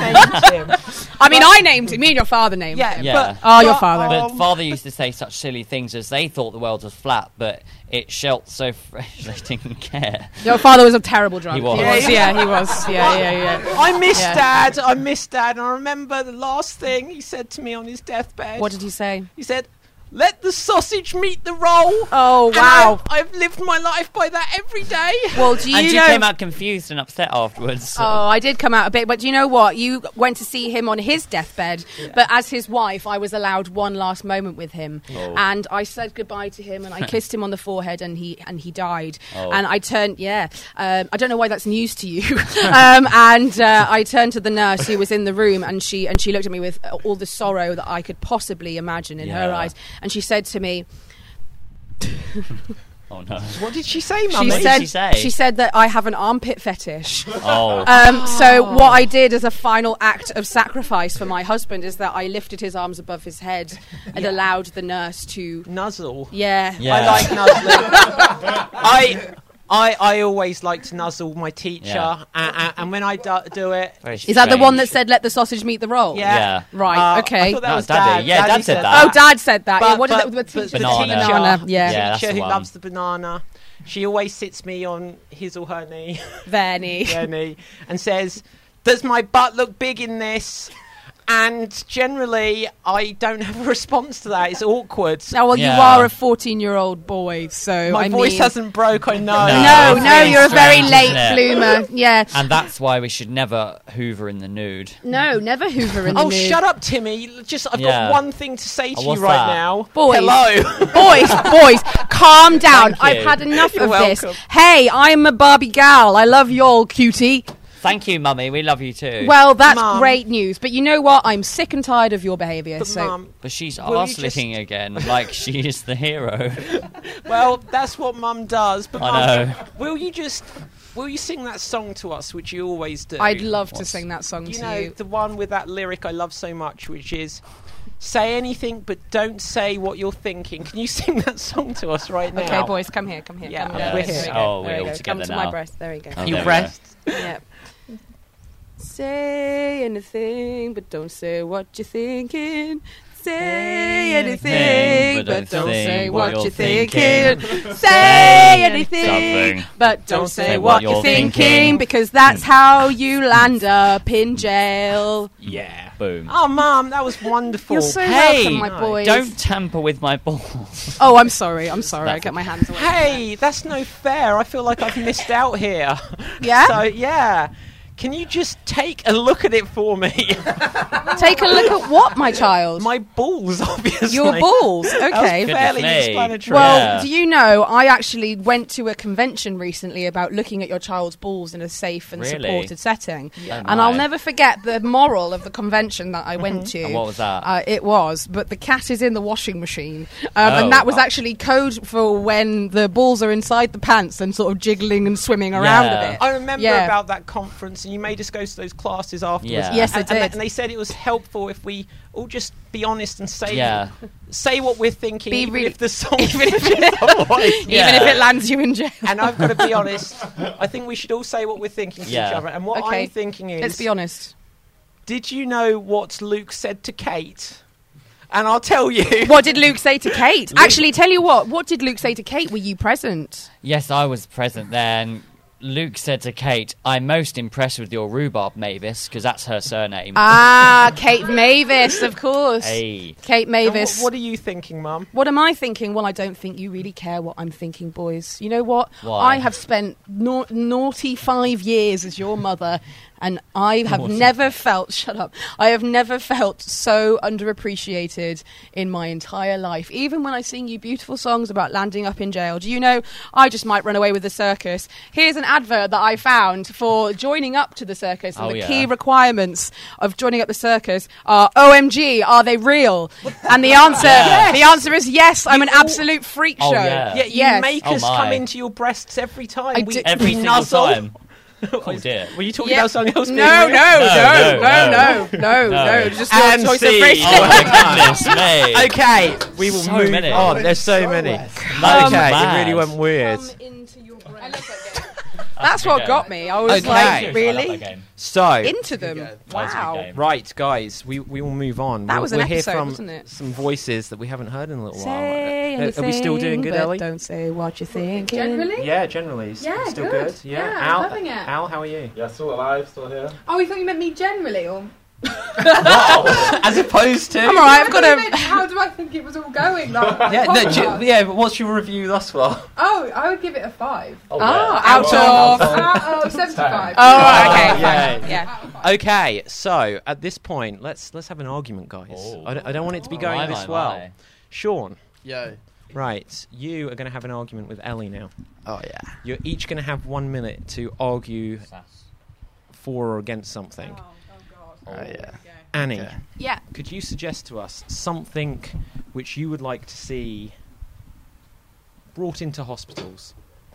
Speaker 1: I named him.
Speaker 3: I mean, I named him. Me and your father named
Speaker 1: Yeah,
Speaker 3: him.
Speaker 2: Yeah.
Speaker 1: but
Speaker 3: Oh, your
Speaker 1: but,
Speaker 3: father.
Speaker 2: But
Speaker 1: um,
Speaker 2: father used to say such silly things as they thought the world was flat, but it shelt so fresh they didn't care.
Speaker 3: Your father was a terrible drunk.
Speaker 2: He was.
Speaker 3: Yeah, yeah, he was. Yeah, yeah, yeah.
Speaker 1: I miss
Speaker 3: Yeah.
Speaker 1: Dad. I miss Dad. And I remember the last thing he said to me on his deathbed.
Speaker 3: What did he say?
Speaker 1: He said, "Let the sausage meet the roll."
Speaker 3: Oh,
Speaker 1: And
Speaker 3: wow.
Speaker 1: I, I've lived my life by that every day.
Speaker 3: Well, do you
Speaker 2: and you
Speaker 3: know?
Speaker 2: came out confused and upset afterwards.
Speaker 3: Oh, I did come out a bit, but do you know what? You went to see him on his deathbed, but as his wife, I was allowed one last moment with him,
Speaker 2: Oh.
Speaker 3: and I said goodbye to him, and I kissed him on the forehead, and he and he died.
Speaker 2: Oh.
Speaker 3: And I turned, yeah, um, I don't know why that's news to you, um, and uh, I turned to the nurse who was in the room, and she and she looked at me with all the sorrow that I could possibly imagine in her
Speaker 2: Yeah.
Speaker 3: eyes, and she said to me,
Speaker 2: Oh no.
Speaker 1: What did she say,
Speaker 3: she
Speaker 1: Mummy?
Speaker 2: did
Speaker 3: said,
Speaker 2: she say?
Speaker 3: she said that I have an armpit fetish.
Speaker 2: Oh.
Speaker 3: Um, so what I did as a final act of sacrifice for my husband is that I lifted his arms above his head and allowed the nurse to.
Speaker 1: Nuzzle.
Speaker 3: Yeah.
Speaker 2: Yeah.
Speaker 1: I like nuzzling. I, I, I always like to nuzzle my teacher,
Speaker 2: Yeah.
Speaker 1: and, and, and when I do, do it,
Speaker 2: Very
Speaker 3: Is that the one that
Speaker 2: strange.
Speaker 3: said "Let the sausage meet the roll"?
Speaker 1: yeah,
Speaker 2: Yeah.
Speaker 3: Right.
Speaker 1: Uh,
Speaker 3: okay.
Speaker 1: I thought that
Speaker 2: No,
Speaker 1: was
Speaker 2: Daddy.
Speaker 1: Dad.
Speaker 2: Yeah, Dad
Speaker 1: Daddy
Speaker 2: said
Speaker 1: said
Speaker 2: that.
Speaker 3: Oh, Dad said that. yeah,
Speaker 1: But,
Speaker 3: what
Speaker 1: but,
Speaker 3: did the, the,
Speaker 1: but
Speaker 3: teacher-
Speaker 1: the
Speaker 2: Banana.
Speaker 1: teacher,
Speaker 3: Banana, yeah.
Speaker 2: Yeah,
Speaker 1: the
Speaker 2: that's
Speaker 1: teacher
Speaker 2: the
Speaker 1: who
Speaker 2: one.
Speaker 1: loves the banana, she always sits me on his or her knee,
Speaker 3: Vernie.
Speaker 1: their knee, and says, "Does my butt look big in this?" And generally, I don't have a response to that. It's awkward.
Speaker 3: Oh, well,
Speaker 2: Yeah.
Speaker 3: you are a fourteen-year-old boy, so
Speaker 1: My
Speaker 3: I
Speaker 1: voice
Speaker 3: mean,
Speaker 1: hasn't broke, I know.
Speaker 2: No.
Speaker 3: No,
Speaker 2: It's
Speaker 3: no,
Speaker 2: really
Speaker 3: you're a very
Speaker 2: strange,
Speaker 3: late
Speaker 2: isn't it?
Speaker 3: bloomer. Yeah.
Speaker 2: And that's why we should never hoover in the nude.
Speaker 3: No, never Hoover in the
Speaker 1: Oh,
Speaker 3: nude.
Speaker 1: shut up, Timmy. Just, I've
Speaker 2: Yeah.
Speaker 1: got one thing to say to
Speaker 2: Oh,
Speaker 1: you
Speaker 2: what's
Speaker 1: right
Speaker 2: that?
Speaker 1: now.
Speaker 3: Boys.
Speaker 1: Hello.
Speaker 3: Boys, boys, calm down.
Speaker 2: Thank
Speaker 3: I've
Speaker 2: you.
Speaker 3: had enough
Speaker 1: You're
Speaker 3: of this.
Speaker 1: welcome.
Speaker 3: Hey, I'm a Barbie gal. I love y'all, cutie.
Speaker 2: Thank you, Mummy. We love you too.
Speaker 3: Well, that's
Speaker 1: Mum.
Speaker 3: great news. But you know what? I'm sick and tired of your behaviour.
Speaker 1: But,
Speaker 3: So
Speaker 1: Mum,
Speaker 2: but she's
Speaker 1: will you
Speaker 2: arse licking again, like she is the hero.
Speaker 1: well, that's what Mum does. But
Speaker 2: I
Speaker 1: Mum,
Speaker 2: know.
Speaker 1: will you just, will you sing that song to us, which you always do?
Speaker 3: I'd love to
Speaker 2: What's-
Speaker 3: sing that song
Speaker 1: You
Speaker 3: to
Speaker 1: know,
Speaker 3: you.
Speaker 1: the one with that lyric I love so much, which is, "Say anything, but don't say what you're thinking." Can you sing that song to us right now?
Speaker 3: Okay, boys, come here, come here.
Speaker 1: Yeah,
Speaker 3: come
Speaker 1: yeah,
Speaker 3: here.
Speaker 1: we're
Speaker 3: There
Speaker 1: here.
Speaker 3: we go,
Speaker 2: Oh,
Speaker 3: there
Speaker 2: we're
Speaker 3: we
Speaker 2: all
Speaker 3: go.
Speaker 2: together
Speaker 3: Come to
Speaker 2: now.
Speaker 3: my breast. There we go.
Speaker 2: Oh,
Speaker 1: You
Speaker 2: there we
Speaker 1: rest.
Speaker 3: Yep. Say anything, but don't say what you're thinking. Say
Speaker 2: Anything,
Speaker 3: anything,
Speaker 2: but
Speaker 3: but don't
Speaker 2: think
Speaker 3: say
Speaker 2: what
Speaker 3: what
Speaker 2: you're
Speaker 3: you're thinking.
Speaker 2: thinking.
Speaker 3: Say anything,
Speaker 2: Something.
Speaker 3: but don't say what you're thinking, because that's how you land up in jail.
Speaker 1: Yeah.
Speaker 2: Boom.
Speaker 1: Oh, Mum, that was wonderful.
Speaker 3: You're so
Speaker 2: Hey,
Speaker 3: welcome, my boys.
Speaker 2: Don't tamper with my balls.
Speaker 3: Oh, I'm sorry. I'm sorry. I
Speaker 2: That's
Speaker 3: get my hands away.
Speaker 1: Hey, that's no fair. I feel like I've missed out here.
Speaker 3: Yeah?
Speaker 1: So, yeah. Can you just take a look at it for me?
Speaker 3: Take a look at what, my child?
Speaker 1: My balls, obviously.
Speaker 3: Your balls. Okay.
Speaker 1: That was fairly
Speaker 2: Goodness me.
Speaker 1: explanatory.
Speaker 3: Well,
Speaker 2: Yeah.
Speaker 3: do you know, I actually went to a convention recently about looking at your child's balls in a safe and
Speaker 2: Really?
Speaker 3: supported setting.
Speaker 2: Yeah.
Speaker 3: And I'll never forget the moral of the convention that I went to.
Speaker 2: And what was that?
Speaker 3: Uh, it was, but the cat is in the washing machine. Um,
Speaker 2: Oh.
Speaker 3: and that was actually code for when the balls are inside the pants and sort of jiggling and swimming around
Speaker 2: Yeah.
Speaker 3: a bit.
Speaker 1: I remember
Speaker 3: Yeah.
Speaker 1: about that conference, and you made us go to those classes afterwards.
Speaker 2: Yeah.
Speaker 3: Yes, I
Speaker 1: and, and,
Speaker 3: did.
Speaker 1: and they said it was helpful if we all just be honest and say
Speaker 2: Yeah.
Speaker 1: say what we're thinking,
Speaker 3: Be
Speaker 1: even
Speaker 3: really-
Speaker 1: if the song finishes otherwise.
Speaker 2: Yeah.
Speaker 3: Even if it lands you in jail.
Speaker 1: And I've got to be honest. I think we should all say what we're thinking to
Speaker 2: Yeah.
Speaker 1: each other. And what
Speaker 3: Okay.
Speaker 1: I'm thinking is,
Speaker 3: Let's be honest.
Speaker 1: did you know what Luke said to Kate? And I'll tell you.
Speaker 3: What did Luke say to Kate? Actually, tell you what. What did Luke say to Kate? Were you present?
Speaker 2: Yes, I was present then. Luke said to Kate, I'm most impressed with your rhubarb, Mavis, because that's her surname.
Speaker 3: Ah, Kate Mavis, of course.
Speaker 2: Hey.
Speaker 3: Kate
Speaker 1: And what,
Speaker 3: Mavis.
Speaker 1: what are you thinking, Mum?
Speaker 3: What am I thinking? Well, I don't think you really care what I'm thinking, boys. You know what?
Speaker 2: Why?
Speaker 3: I have spent nau- naughty five years as your mother, and I have
Speaker 2: Naughty.
Speaker 3: never felt, shut up, I have never felt so underappreciated in my entire life. Even when I sing you beautiful songs about landing up in jail. Do you know, I just might run away with the circus. Here's an advert that I found for joining up to the circus, and
Speaker 2: Oh,
Speaker 3: the
Speaker 2: yeah.
Speaker 3: key requirements of joining up the circus are O M G, are they real? And the answer,
Speaker 2: Yes.
Speaker 3: the answer is yes. I'm an absolute freak
Speaker 2: Oh,
Speaker 3: show.
Speaker 2: yeah.
Speaker 1: Yeah, you
Speaker 3: Yes.
Speaker 1: make
Speaker 2: Oh,
Speaker 1: us
Speaker 2: my.
Speaker 1: come into your breasts every time.
Speaker 3: I
Speaker 1: we,
Speaker 3: do-
Speaker 2: Every
Speaker 1: we
Speaker 2: single
Speaker 1: nuzzle.
Speaker 2: time. Oh, dear.
Speaker 1: Were you talking
Speaker 3: Yeah.
Speaker 1: about something else? being
Speaker 3: No, no,
Speaker 1: real?
Speaker 3: no,
Speaker 2: No,
Speaker 3: no,
Speaker 2: no,
Speaker 3: no, no,
Speaker 2: no.
Speaker 3: no, just
Speaker 1: And
Speaker 3: your choice of
Speaker 1: scene.
Speaker 3: phrase.
Speaker 2: Oh, my goodness me.
Speaker 1: Okay, we will
Speaker 2: So
Speaker 1: move
Speaker 2: many.
Speaker 1: on. There's so
Speaker 8: So
Speaker 1: many.
Speaker 8: less.
Speaker 2: That is
Speaker 1: okay, it
Speaker 2: mad.
Speaker 1: really went weird.
Speaker 3: Into your brain.
Speaker 6: I love that game.
Speaker 3: That's
Speaker 2: a
Speaker 3: what
Speaker 2: good
Speaker 3: got
Speaker 2: game.
Speaker 3: me. I was
Speaker 1: Okay.
Speaker 3: like,
Speaker 2: I love that
Speaker 3: really?
Speaker 2: game.
Speaker 1: So,
Speaker 3: Into them.
Speaker 8: That
Speaker 2: was a good
Speaker 3: Wow.
Speaker 2: game.
Speaker 1: right, guys, we we will move on.
Speaker 3: That
Speaker 1: we'll,
Speaker 3: was an
Speaker 1: we'll hear
Speaker 3: episode,
Speaker 1: from
Speaker 3: wasn't it?
Speaker 1: some voices that we haven't heard in a little
Speaker 3: Say
Speaker 1: while. Uh,
Speaker 3: anything,
Speaker 1: Are we still doing good,
Speaker 3: but
Speaker 1: Ellie?
Speaker 3: don't say what you're thinking.
Speaker 6: Generally?
Speaker 1: Yeah, generally. S-
Speaker 6: Yeah,
Speaker 1: still
Speaker 6: good.
Speaker 1: good. Yeah,
Speaker 6: Yeah,
Speaker 1: Al,
Speaker 6: loving it.
Speaker 1: Al, how are you?
Speaker 5: Yeah, still alive, still here.
Speaker 6: Oh, we thought you meant me generally, or
Speaker 1: As opposed to.
Speaker 3: I'm alright. I've
Speaker 6: I
Speaker 3: got
Speaker 6: thought you meant
Speaker 3: a.
Speaker 6: how do I think it was all going? Like,
Speaker 1: Yeah,
Speaker 6: the
Speaker 1: no,
Speaker 6: podcast.
Speaker 1: ju- yeah, but what's your review thus far?
Speaker 6: Oh, I would give it a five.
Speaker 2: Oh,
Speaker 3: Ah,
Speaker 2: yeah.
Speaker 3: out of.
Speaker 6: Out of seventy-five.
Speaker 3: Oh, right, okay,
Speaker 1: Yeah.
Speaker 3: fine. Yeah.
Speaker 1: Okay, so at this point, let's let's have an argument, guys.
Speaker 2: Oh.
Speaker 1: I, don't, I don't want it to be going
Speaker 2: My,
Speaker 1: this
Speaker 2: my,
Speaker 1: well.
Speaker 2: my.
Speaker 1: Sean,
Speaker 4: Yo.
Speaker 1: right, you are going to have an argument with Ellie now.
Speaker 4: Oh yeah.
Speaker 1: You're each going to have one minute to argue
Speaker 2: Sass.
Speaker 1: for or against something.
Speaker 4: Oh yeah.
Speaker 1: Annie,
Speaker 4: Okay.
Speaker 3: Yeah.
Speaker 1: could you suggest to us something which you would like to see brought into hospitals?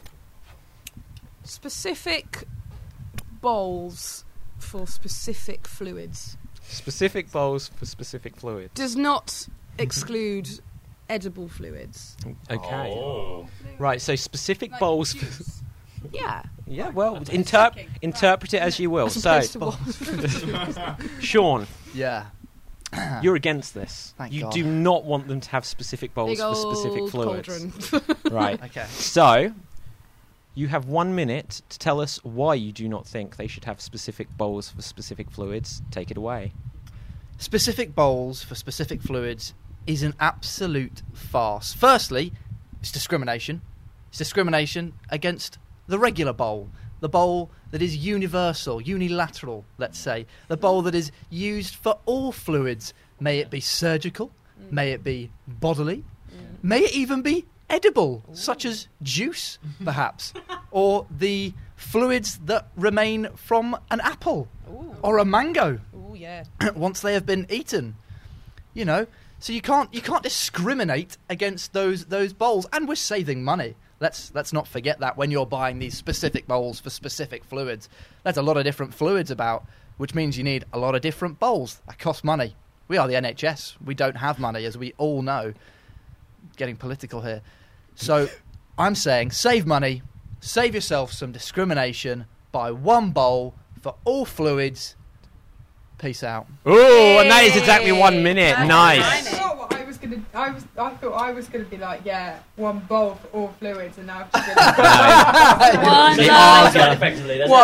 Speaker 3: Specific bowls for specific fluids.
Speaker 1: Specific bowls for specific fluids.
Speaker 3: Does not exclude edible fluids.
Speaker 1: Okay.
Speaker 2: Oh.
Speaker 1: Right, so specific bowls. For,
Speaker 3: Yeah.
Speaker 1: yeah, well, interp- interpret it as you will.
Speaker 3: As
Speaker 1: So,
Speaker 3: opposed to what?
Speaker 1: Sean,
Speaker 4: Yeah.
Speaker 1: you're against this.
Speaker 4: Thank
Speaker 1: you
Speaker 4: God.
Speaker 1: do not want them to have specific bowls
Speaker 3: Big
Speaker 1: for specific
Speaker 3: old
Speaker 1: fluids.
Speaker 3: cauldron.
Speaker 1: Right.
Speaker 4: Okay.
Speaker 1: So, you have one minute to tell us why you do not think they should have specific bowls for specific fluids. Take it away.
Speaker 4: Specific bowls for specific fluids is an absolute farce. Firstly, it's discrimination. It's discrimination against the regular bowl. The bowl that is universal, unilateral, let's say. The bowl that is used for all fluids. May it be surgical, may it be bodily, may it even be edible, such as juice, perhaps, or the fluids that remain from an apple or a mango
Speaker 3: Oh yeah.
Speaker 4: once they have been eaten. You know, so you can't you can't discriminate against those those bowls, and we're saving money. Let's let's not forget that when you're buying these specific bowls for specific fluids. There's a lot of different fluids about, which means you need a lot of different bowls. That costs money. We are the N H S. We don't have money, as we all know. Getting political here. So I'm saying save money, save yourself some discrimination, buy one bowl for all fluids, Peace out.
Speaker 1: Oh, and that is exactly one minute.
Speaker 3: Hey.
Speaker 1: Nice.
Speaker 6: I thought what I was gonna. I was. I thought I was gonna be like, yeah, one bowl for all fluids, and now I've just
Speaker 3: One
Speaker 2: They
Speaker 3: bowl.
Speaker 2: are done effectively. That's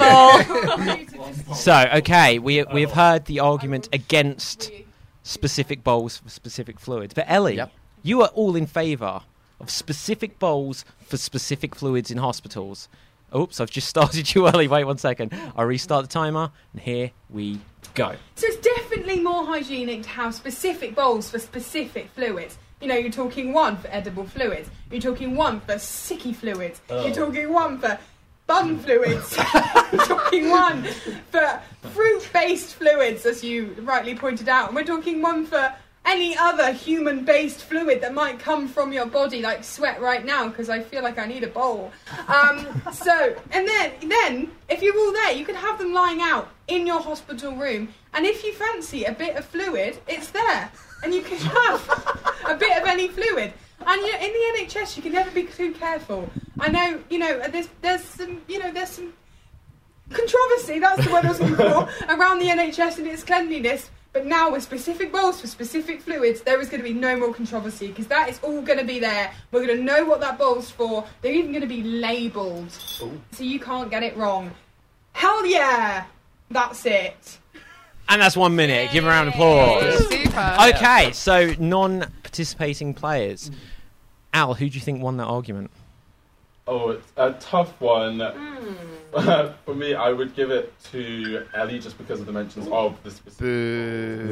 Speaker 3: One bowl.
Speaker 1: So, okay, we we've heard the argument against specific bowls for specific fluids, but Ellie,
Speaker 4: Yep.
Speaker 1: you are all in favour of specific bowls for specific fluids in hospitals. Oops, I've just started you early. Wait one second. I'll restart the timer, and here we go.
Speaker 6: So it's definitely more hygienic to have specific bowls for specific fluids. You know, you're talking one for edible fluids. You're talking one for sicky fluids.
Speaker 2: Oh.
Speaker 6: You're talking one for bun fluids. You're talking one for fruit-based fluids, as you rightly pointed out. And we're talking one for any other human-based fluid that might come from your body, like sweat right now, because I feel like I need a bowl. Um, so, and then, then, if you're all there, you could have them lying out in your hospital room, and if you fancy a bit of fluid, it's there, and you can have a bit of any fluid. And you know, in the N H S, you can never be too careful. I know, you know, there's, there's some, you know, there's some controversy, that's the word I was looking for, around the N H S and its cleanliness. But now with specific bowls for specific fluids, there is going to be no more controversy, because that is all going to be there. We're going to know what that bowl's for. They're even going to be labelled, so you can't get it wrong. Hell yeah! That's it.
Speaker 1: And that's one minute. Give a round of applause.
Speaker 3: Super.
Speaker 1: Okay, so non-participating players. Al, who do you think won that argument?
Speaker 5: Oh, it's a tough one. For me, I would give it to Ellie just because of the mentions of the specific.
Speaker 4: Boo.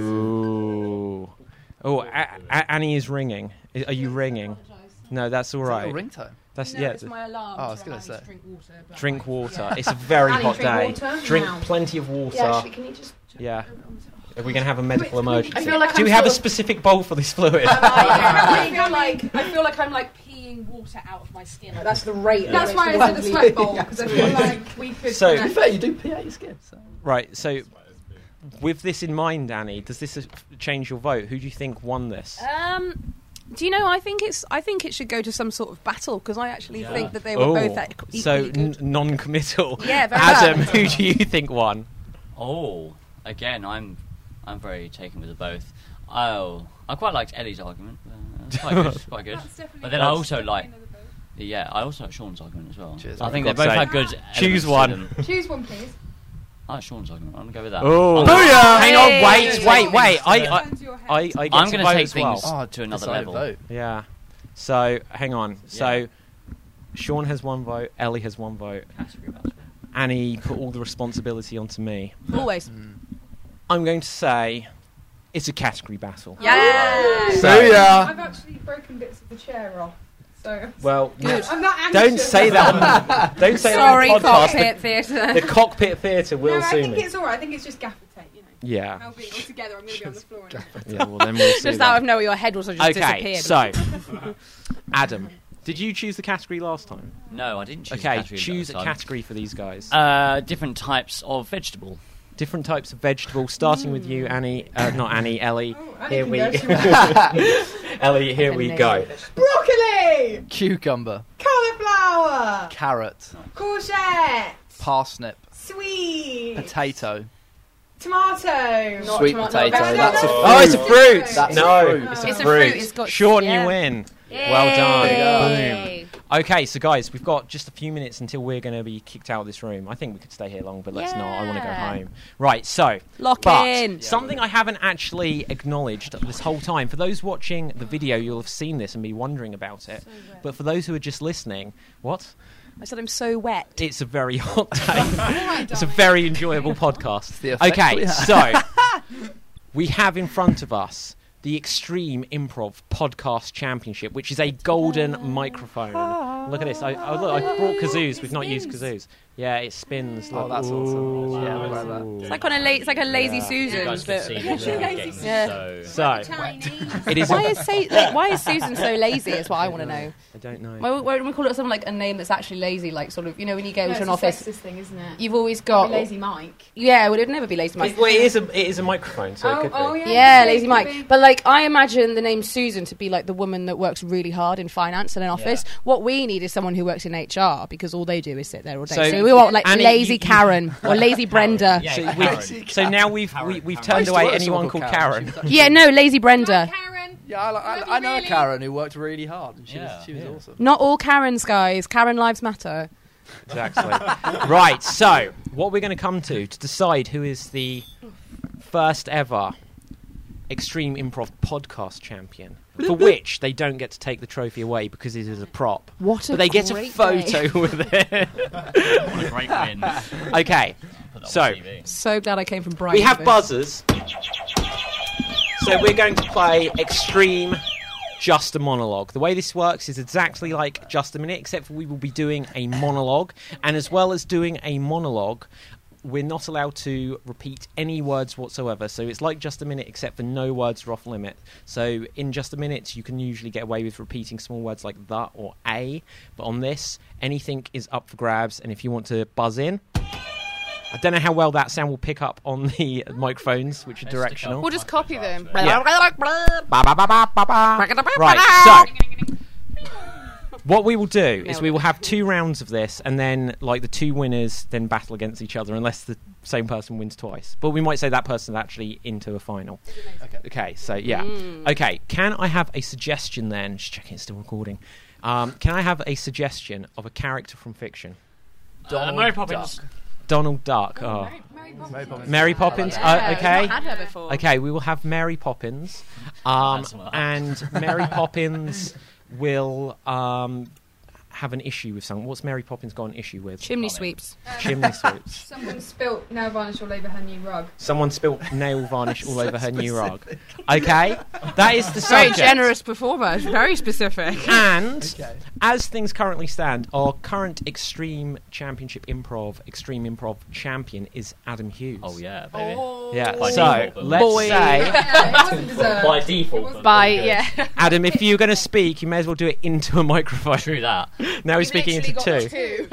Speaker 1: Ooh. Oh, a- a- Annie is ringing. I- Are you ringing? No, that's all
Speaker 4: Is that
Speaker 1: right.
Speaker 4: your ringtone?
Speaker 1: That's
Speaker 3: No,
Speaker 1: yeah.
Speaker 3: it's my alarm.
Speaker 4: Oh, I was
Speaker 3: to
Speaker 4: gonna
Speaker 3: remind me
Speaker 4: say.
Speaker 3: to drink water. but
Speaker 1: Drink
Speaker 3: I-
Speaker 1: water.
Speaker 3: yeah.
Speaker 1: It's a very
Speaker 6: Annie,
Speaker 1: hot
Speaker 6: drink
Speaker 1: day.
Speaker 6: water?
Speaker 1: Drink
Speaker 6: Now.
Speaker 1: plenty of water.
Speaker 3: Yeah, actually, can you just...
Speaker 1: Yeah. Are we going to have a medical emergency?
Speaker 3: I feel like
Speaker 1: Do
Speaker 3: I'm
Speaker 1: we have a
Speaker 3: sort of-
Speaker 1: specific bowl for this fluid?
Speaker 3: I feel like I feel like I'm like peeing water out of my skin. Like that's the rate. at
Speaker 6: That's
Speaker 3: which
Speaker 6: why
Speaker 3: the
Speaker 6: I said a
Speaker 3: water's
Speaker 6: sweat
Speaker 3: leaving.
Speaker 6: bowl, because I feel like we could...
Speaker 1: So-
Speaker 8: To be fair, you do pee out your skin. So.
Speaker 1: Right, so with this in mind, Annie, does this uh, change your vote? Who do you think won this?
Speaker 3: Um, do you know? I think it's. I think it should go to some sort of battle, because I actually
Speaker 2: Yeah.
Speaker 3: think that they were
Speaker 1: Oh,
Speaker 3: both equ- equally
Speaker 1: so
Speaker 3: good.
Speaker 1: n- non-committal.
Speaker 3: Yeah, very
Speaker 1: Adam,
Speaker 3: much.
Speaker 1: who do you think won?
Speaker 2: Oh, again, I'm I'm very taken with the both. Oh, I quite liked Ellie's argument. Uh, it's quite good. It's quite good.
Speaker 6: That's definitely-
Speaker 2: But then I
Speaker 6: that's
Speaker 2: also
Speaker 6: definitely
Speaker 2: like,
Speaker 6: another vote.
Speaker 2: yeah, I also like Sean's argument as well.
Speaker 4: Cheers.
Speaker 2: I think they
Speaker 1: I've
Speaker 2: both
Speaker 1: got to
Speaker 2: had
Speaker 1: say,
Speaker 2: good.
Speaker 1: choose
Speaker 2: elements to
Speaker 1: one.
Speaker 2: them.
Speaker 6: Choose one, please.
Speaker 2: I like Sean's argument. I'm gonna go with that.
Speaker 1: Oh,
Speaker 2: I'm
Speaker 1: booyah! Hang on,
Speaker 3: Hey.
Speaker 1: wait, wait, wait. I, I,
Speaker 6: Turn to your head.
Speaker 1: I, I get
Speaker 2: I'm
Speaker 1: to
Speaker 2: gonna
Speaker 1: vote
Speaker 2: take
Speaker 1: as well.
Speaker 2: things-
Speaker 4: Oh,
Speaker 2: to another
Speaker 4: decided
Speaker 2: level.
Speaker 4: Vote.
Speaker 1: Yeah. So, hang on. So,
Speaker 2: Yeah.
Speaker 1: Sean has one vote. Ellie has one vote.
Speaker 2: Category battle.
Speaker 1: Annie put all the responsibility onto me.
Speaker 3: Always.
Speaker 4: Mm.
Speaker 1: I'm going to say it's a category battle.
Speaker 3: Yeah.
Speaker 1: So-
Speaker 6: I've actually broken bits of the chair off, so...
Speaker 1: Well,
Speaker 3: Good.
Speaker 6: I'm not anxious.
Speaker 1: don't say that. On, don't say
Speaker 3: Sorry,
Speaker 1: that on the podcast.
Speaker 3: cockpit theatre.
Speaker 1: The, the cockpit theatre will
Speaker 6: No, I
Speaker 1: sue
Speaker 6: think
Speaker 1: me.
Speaker 6: it's alright. I think it's just gaffer tape, you know.
Speaker 1: Yeah.
Speaker 6: I'll be all together. I'm going to be on the floor. now.
Speaker 1: Yeah. Well, then we'll sue
Speaker 3: Just
Speaker 1: them.
Speaker 3: out of nowhere, your head also just
Speaker 1: Okay.
Speaker 3: disappeared.
Speaker 1: So, Adam, did you choose the category last time?
Speaker 2: No, I didn't choose.
Speaker 1: Okay.
Speaker 2: category
Speaker 1: Choose a
Speaker 2: battle, so
Speaker 1: category for these guys.
Speaker 2: I'm- Uh, different types of vegetable.
Speaker 1: Different types of vegetables. Starting with you, Annie. Uh, not Annie. Ellie.
Speaker 6: Oh, Annie
Speaker 1: Here
Speaker 6: can
Speaker 1: we
Speaker 6: go if she wants.
Speaker 1: Ellie. Here we go.
Speaker 6: Broccoli!
Speaker 4: Cucumber,
Speaker 6: Cauliflower!
Speaker 4: carrot,
Speaker 6: Courgette!
Speaker 4: parsnip,
Speaker 6: Sweet!
Speaker 4: potato.
Speaker 6: Tomato!
Speaker 3: Not
Speaker 8: Sweet
Speaker 3: tomato,
Speaker 8: potato,
Speaker 3: no, no,
Speaker 8: that's a
Speaker 3: no.
Speaker 1: Oh, it's a fruit.
Speaker 8: That's
Speaker 1: no,
Speaker 8: a fruit.
Speaker 1: it's a
Speaker 3: It's a
Speaker 1: fruit.
Speaker 3: fruit, it's got-
Speaker 1: Sean,
Speaker 3: yeah.
Speaker 1: you win. Well done.
Speaker 3: Yay.
Speaker 1: Boom. Okay, so guys, we've got just a few minutes until we're going to be kicked out of this room. I think we could stay here long, but let's not. I want to go
Speaker 3: Yeah.
Speaker 1: home. Right, so.
Speaker 3: Lock
Speaker 1: but
Speaker 3: in.
Speaker 1: something I haven't actually acknowledged this whole time. For those watching the video, you'll have seen this and be wondering about it. But for those who are just listening, what?
Speaker 3: I said I'm so wet.
Speaker 1: It's a very hot day.
Speaker 6: Alright,
Speaker 1: It's a
Speaker 6: darling.
Speaker 1: very enjoyable podcast.
Speaker 4: the effect
Speaker 1: Okay,
Speaker 4: we have.
Speaker 1: so we have in front of us the Extreme Improv Podcast Championship, which is a golden microphone. Look at this. I, I, look, I brought kazoos. We've not used kazoos. Yeah, it spins.
Speaker 4: Oh,
Speaker 1: Look.
Speaker 4: that's awesome.
Speaker 1: Ooh.
Speaker 4: Yeah, I like that.
Speaker 1: Ooh.
Speaker 3: It's like on a la- It's like a lazy
Speaker 1: Yeah.
Speaker 2: You
Speaker 3: Susan,
Speaker 2: guys can
Speaker 3: but
Speaker 2: see me working,
Speaker 3: Yeah.
Speaker 2: so
Speaker 1: So,
Speaker 6: Chinese.
Speaker 1: it is.
Speaker 3: why is Sa- like, why is Susan so lazy? Is what I want to know.
Speaker 1: I don't know.
Speaker 3: Why, why don't we call it something like a name that's actually lazy? Like sort of, you know, when you go
Speaker 6: No,
Speaker 3: into
Speaker 6: it's
Speaker 3: an
Speaker 6: a
Speaker 3: office,
Speaker 6: sexist thing, isn't it?
Speaker 3: you've always
Speaker 6: Got
Speaker 3: got
Speaker 6: lazy Mike.
Speaker 3: Yeah, well, it would never be lazy Mike.
Speaker 1: Well, it is a it is a microphone, so it
Speaker 6: Oh,
Speaker 1: could be.
Speaker 6: oh yeah.
Speaker 3: Yeah,
Speaker 6: it
Speaker 3: lazy
Speaker 6: could
Speaker 3: Mike.
Speaker 6: be.
Speaker 3: But like, I imagine the name Susan to be like the woman that works really hard in finance in an office. What we need is someone who works in H R, because all they do is sit there all day.
Speaker 1: So,
Speaker 3: mean, we want like
Speaker 1: And it-
Speaker 3: lazy
Speaker 1: you-
Speaker 3: Karen or lazy Brenda.
Speaker 2: Yeah,
Speaker 1: So,
Speaker 2: Karen.
Speaker 1: we, so now we've we, we've
Speaker 4: I
Speaker 1: turned
Speaker 4: used to
Speaker 1: away
Speaker 4: work with
Speaker 1: anyone
Speaker 4: someone
Speaker 1: called Karen.
Speaker 4: She was actually-
Speaker 3: Yeah, no, lazy Brenda.
Speaker 6: Karen.
Speaker 4: Yeah, I, I,
Speaker 6: Love
Speaker 4: I
Speaker 6: you,
Speaker 4: know a
Speaker 6: really.
Speaker 4: Karen who worked really hard, and she
Speaker 2: Yeah.
Speaker 4: was she was
Speaker 2: Yeah.
Speaker 4: awesome.
Speaker 3: Not all Karens, guys. Karen lives matter.
Speaker 1: Exactly. Right. So what we're going to come to to decide who is the first ever Extreme Improv podcast champion, for which they don't get to take the trophy away because it is a prop,
Speaker 3: What a
Speaker 1: but they get a
Speaker 3: great
Speaker 1: photo
Speaker 3: day.
Speaker 1: with it.
Speaker 2: What a great win.
Speaker 1: Okay.
Speaker 2: Put that on
Speaker 1: So-
Speaker 2: T V.
Speaker 3: So glad I came from Brighton.
Speaker 1: We have
Speaker 3: for this.
Speaker 1: buzzers. So we're going to play Extreme Just a Monologue. The way this works is exactly like Just a Minute, except for we will be doing a monologue. And as well as doing a monologue, we're not allowed to repeat any words whatsoever. So it's like Just a Minute, except for no words are off limit. So in Just a Minute, you can usually get away with repeating small words like the or a. But on this, anything is up for grabs. And if you want to buzz in... I don't know how well that sound will pick up on the microphones, which are
Speaker 2: Let's stick
Speaker 1: directional.
Speaker 2: up.
Speaker 3: We'll just copy them.
Speaker 1: Yeah. Ba, ba, ba, ba, ba, ba. Right, so what we will do is we will have two rounds of this, and then like the two winners then battle against each other, unless the same person wins twice. But we might say that person's actually into a final.
Speaker 4: Okay.
Speaker 1: Okay, so yeah.
Speaker 3: Mm.
Speaker 1: Okay, can I have a suggestion then? Just checking it's still recording. Um, can I have a suggestion of a character from fiction?
Speaker 2: Uh, Mary Poppins.
Speaker 4: Duck.
Speaker 1: Donald Duck. Oh.
Speaker 6: Mary, Mary Poppins.
Speaker 4: Mary Poppins.
Speaker 1: Mary Poppins.
Speaker 3: Yeah,
Speaker 1: uh,
Speaker 3: we've
Speaker 1: okay.
Speaker 3: not had her before.
Speaker 1: Okay, we will have Mary Poppins, um,
Speaker 2: That's what-
Speaker 1: and Mary Poppins will um, have an issue with something. What's Mary Poppins got an issue with?
Speaker 3: Chimney
Speaker 2: Comment.
Speaker 3: sweeps.
Speaker 1: Chimney sweeps.
Speaker 6: Someone spilt nail varnish all over her new rug.
Speaker 1: Someone spilt nail varnish all over her new rug. Okay, that is the
Speaker 3: Very
Speaker 1: subject.
Speaker 3: generous performer. Very specific.
Speaker 1: And
Speaker 4: Okay.
Speaker 1: as things currently stand, our current Extreme Championship Improv, Extreme Improv champion is Adam Hughes.
Speaker 2: Oh yeah, baby.
Speaker 1: Yeah,
Speaker 2: By
Speaker 1: so
Speaker 2: default, but-
Speaker 1: let's
Speaker 3: Boy.
Speaker 1: say,
Speaker 6: Yeah, it wasn't deserved.
Speaker 2: By default.
Speaker 6: was
Speaker 2: but
Speaker 3: By
Speaker 2: very good.
Speaker 3: yeah.
Speaker 1: Adam, if you're going to speak, you may as well do it into a microphone.
Speaker 2: True that.
Speaker 1: Now he's speaking into two.
Speaker 6: two.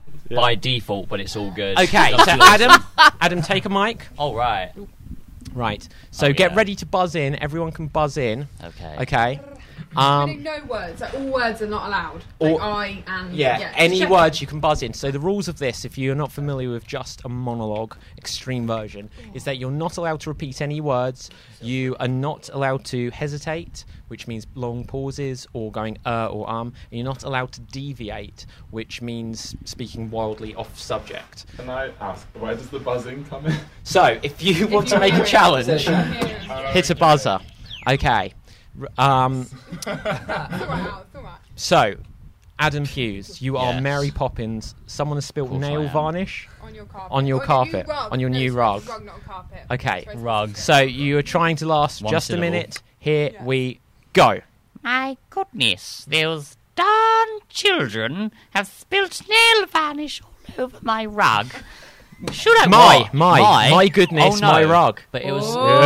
Speaker 2: By default, but it's all good.
Speaker 1: Okay,
Speaker 2: Just
Speaker 1: so
Speaker 2: do it.
Speaker 1: Adam, Adam, take a mic.
Speaker 2: All right.
Speaker 1: Right. So
Speaker 2: Oh,
Speaker 1: get
Speaker 2: yeah.
Speaker 1: ready to buzz in. Everyone can buzz in.
Speaker 2: Okay.
Speaker 1: Okay.
Speaker 6: Um,
Speaker 1: Um,
Speaker 6: no words. Like, all words are not allowed.
Speaker 1: Or-
Speaker 6: Like I and
Speaker 1: yeah, any
Speaker 6: check-
Speaker 1: words you can buzz in. So the rules of this, if you're not familiar with Just a Monologue extreme version, is that you're not allowed to repeat any words. You are not allowed to hesitate, which means long pauses or going uh or um. And you're not allowed to deviate, which means speaking wildly off subject.
Speaker 5: Can I ask, where does the buzzing come in?
Speaker 1: So if you want to
Speaker 6: you
Speaker 1: make a
Speaker 6: hear it,
Speaker 1: challenge,
Speaker 6: Yeah.
Speaker 1: hit a buzzer. Okay. R- Um,
Speaker 6: It's all right, Al, it's all right.
Speaker 1: so, Adam Hughes, you are
Speaker 2: Yes.
Speaker 1: Mary Poppins. Someone has spilt
Speaker 2: Of course I
Speaker 1: nail
Speaker 2: am.
Speaker 1: varnish.
Speaker 6: On your carpet.
Speaker 1: On your
Speaker 6: Or
Speaker 1: carpet.
Speaker 6: New rug.
Speaker 1: On your
Speaker 6: No,
Speaker 1: new
Speaker 6: it's
Speaker 1: rug.
Speaker 6: rug, not a carpet.
Speaker 1: Okay.
Speaker 6: It's very
Speaker 2: Rugs.
Speaker 1: So you are trying to last
Speaker 2: One
Speaker 1: just
Speaker 2: syllable.
Speaker 1: a minute. Here
Speaker 6: Yeah.
Speaker 1: we go.
Speaker 7: My goodness, those darn children have spilt nail varnish all over my rug. Should I
Speaker 1: My,
Speaker 7: what?
Speaker 1: my, my, goodness,
Speaker 2: Oh, no.
Speaker 1: my rug.
Speaker 2: But it was.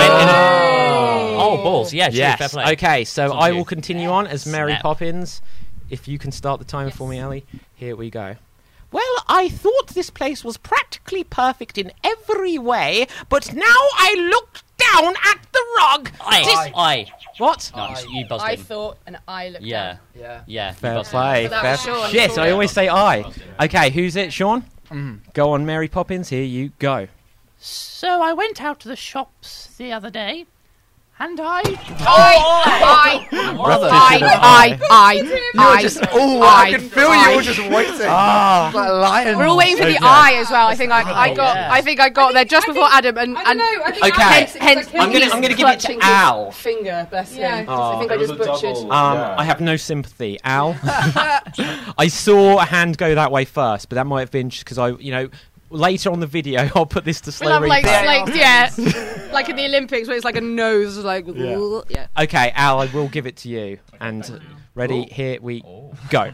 Speaker 6: Oh.
Speaker 2: Oh, balls. Yeah, true, fair
Speaker 1: Yes.
Speaker 2: play.
Speaker 1: Okay, so
Speaker 2: It's on
Speaker 1: I
Speaker 2: you.
Speaker 1: will continue on as Mary
Speaker 2: Snap.
Speaker 1: Poppins. If you can start the timer for me,
Speaker 6: Yes.
Speaker 1: Ellie. Here we go. Well, I thought this place was practically perfect in every way, but now I looked down at the rug.
Speaker 2: I. I.
Speaker 1: What?
Speaker 2: Nice. You buzzed
Speaker 3: I
Speaker 2: in.
Speaker 3: thought and I looked
Speaker 2: Yeah.
Speaker 3: down.
Speaker 4: Yeah.
Speaker 2: Yeah. you
Speaker 1: Fair
Speaker 2: buzzed in.
Speaker 1: play.
Speaker 3: But that
Speaker 1: Fair
Speaker 3: was Sean,
Speaker 1: Shit,
Speaker 3: Sean.
Speaker 1: I always say I.
Speaker 2: Buzzed in.
Speaker 1: Okay, who's it, Sean?
Speaker 4: Mm.
Speaker 1: Go on, Mary Poppins. Here you go.
Speaker 7: So I went out to the shops the other day, and I.
Speaker 3: I,
Speaker 4: Brother.
Speaker 3: I, I, I,
Speaker 4: You were
Speaker 3: I.
Speaker 4: just. Oh, I,
Speaker 3: I-
Speaker 4: could feel
Speaker 3: I-
Speaker 4: you were just waiting.
Speaker 1: Ah.
Speaker 4: Like a lion.
Speaker 3: We're all waiting for the
Speaker 1: Okay.
Speaker 3: eye as well. I think I, I got,
Speaker 2: yeah.
Speaker 3: I think I got there just
Speaker 6: I
Speaker 3: before
Speaker 6: think-
Speaker 3: Adam, and
Speaker 6: I don't
Speaker 3: and
Speaker 6: know. I think
Speaker 1: Okay.
Speaker 6: I
Speaker 3: hence,
Speaker 6: hence,
Speaker 3: hence
Speaker 1: I'm gonna-
Speaker 3: he's
Speaker 1: I'm gonna give it to
Speaker 3: clutching
Speaker 1: Al.
Speaker 3: his finger, bless
Speaker 6: Yeah.
Speaker 3: him.
Speaker 1: Oh.
Speaker 3: I think
Speaker 5: It
Speaker 3: I
Speaker 5: was
Speaker 3: just
Speaker 5: a
Speaker 3: butchered.
Speaker 5: double.
Speaker 1: Um,
Speaker 5: Yeah.
Speaker 1: I have no sympathy, Al. I saw a hand go that way first, but that might have been just because I, you know, later on the video I'll put this to slow
Speaker 3: We'll have like,
Speaker 1: replay.
Speaker 3: like, yeah, like in the Olympics where it's like a nose, like,
Speaker 1: Yeah.
Speaker 3: yeah.
Speaker 1: Okay, Al, I will give it to you. And ready, here we go.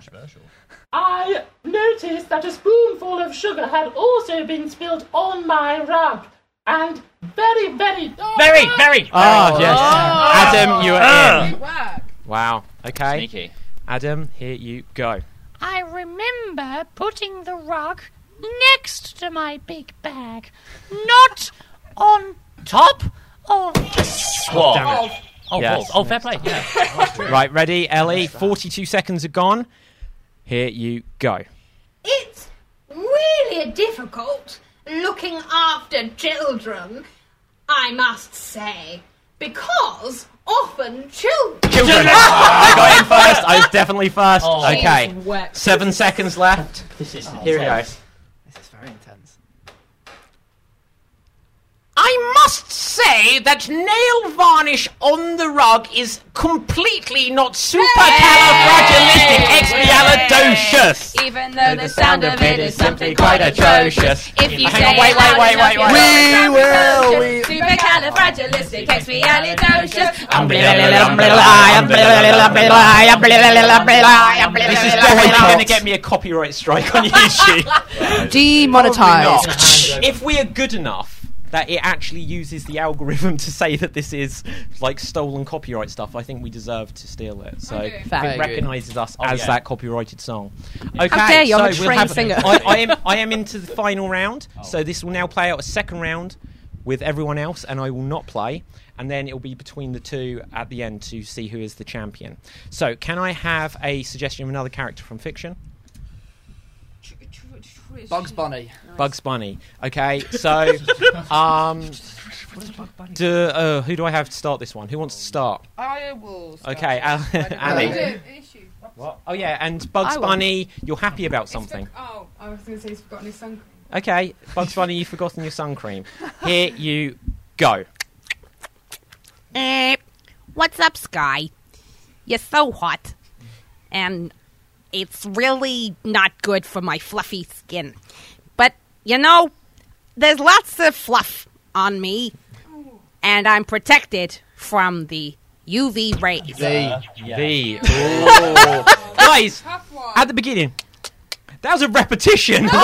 Speaker 9: I noticed that a spoonful of sugar had also been spilled on my rug. And very, very...
Speaker 2: Very, very.
Speaker 1: Ah, yes. Adam, you are in.
Speaker 6: Good work.
Speaker 1: Wow. Okay.
Speaker 2: Sneaky.
Speaker 1: Adam, here you go.
Speaker 7: I remember putting the rug next to my big bag, not on top of the
Speaker 2: What?
Speaker 1: Damn it.
Speaker 2: Oh,
Speaker 1: Yes.
Speaker 2: balls. Oh, fair play. Yeah. That's true.
Speaker 1: Right, ready, Ellie? forty-two seconds are gone. Here you go.
Speaker 9: It's really
Speaker 6: difficult looking after children, I must say, because often children...
Speaker 1: Children! I got in first. I was definitely first.
Speaker 2: Oh.
Speaker 1: Okay.
Speaker 3: He's wet.
Speaker 1: Seven seconds left.
Speaker 2: This is
Speaker 1: Here we go.
Speaker 2: intense.
Speaker 4: This is very intense.
Speaker 1: I must say that nail varnish on the rug is completely not supercalifragilisticexpialidocious.
Speaker 3: Even though the sound of it is something
Speaker 1: quite
Speaker 3: quite
Speaker 1: atrocious.
Speaker 3: atrocious. If you
Speaker 1: Hang
Speaker 3: say
Speaker 1: on, wait,
Speaker 3: it
Speaker 1: wait,
Speaker 3: loud
Speaker 1: wait,
Speaker 3: enough,
Speaker 1: wait,
Speaker 3: you'll
Speaker 1: wait.
Speaker 3: know
Speaker 4: We
Speaker 3: it's
Speaker 4: will,
Speaker 3: supercalifragilisticexpialidocious.
Speaker 1: This is definitely going to get me a copyright strike on YouTube.
Speaker 3: Demonetized.
Speaker 1: If we are good enough that it actually uses the algorithm to say that this is like stolen copyright stuff, I think we deserve to steal it. So
Speaker 6: Okay.
Speaker 3: Fair.
Speaker 1: it recognises us
Speaker 2: Oh,
Speaker 1: as
Speaker 2: yeah.
Speaker 1: that copyrighted song. Okay,
Speaker 3: How dare you,
Speaker 1: so
Speaker 3: I'm a
Speaker 1: we'll
Speaker 3: trained
Speaker 1: have,
Speaker 3: singer.
Speaker 1: I, I am I am into the final round. So this will now play out a second round with everyone else, and I will not play. And then it will be between the two at the end to see who is the champion. So can I have a suggestion of another character from fiction?
Speaker 4: Bugs Bunny.
Speaker 1: Bugs Bunny. Okay, so um, do, uh, who do I have to start this one? Who wants to start?
Speaker 6: I will.
Speaker 1: Okay, Al- Ali.
Speaker 6: An issue.
Speaker 1: What? Oh yeah, and Bugs
Speaker 3: I will.
Speaker 1: Bunny, you're happy about
Speaker 6: It's
Speaker 1: something.
Speaker 6: for- oh, I was going to say he's forgotten his sun cream.
Speaker 1: Okay, Bugs Bunny, you've forgotten your sun cream. Here you go.
Speaker 7: Eh, what's up, Sky? You're so hot. And it's really not good for my fluffy skin. But, you know, there's lots of fluff on me. And I'm protected from the U V rays.
Speaker 4: The
Speaker 2: Yeah.
Speaker 1: The Ooh. Guys,
Speaker 6: Tough one.
Speaker 1: at the beginning, that was a repetition. of the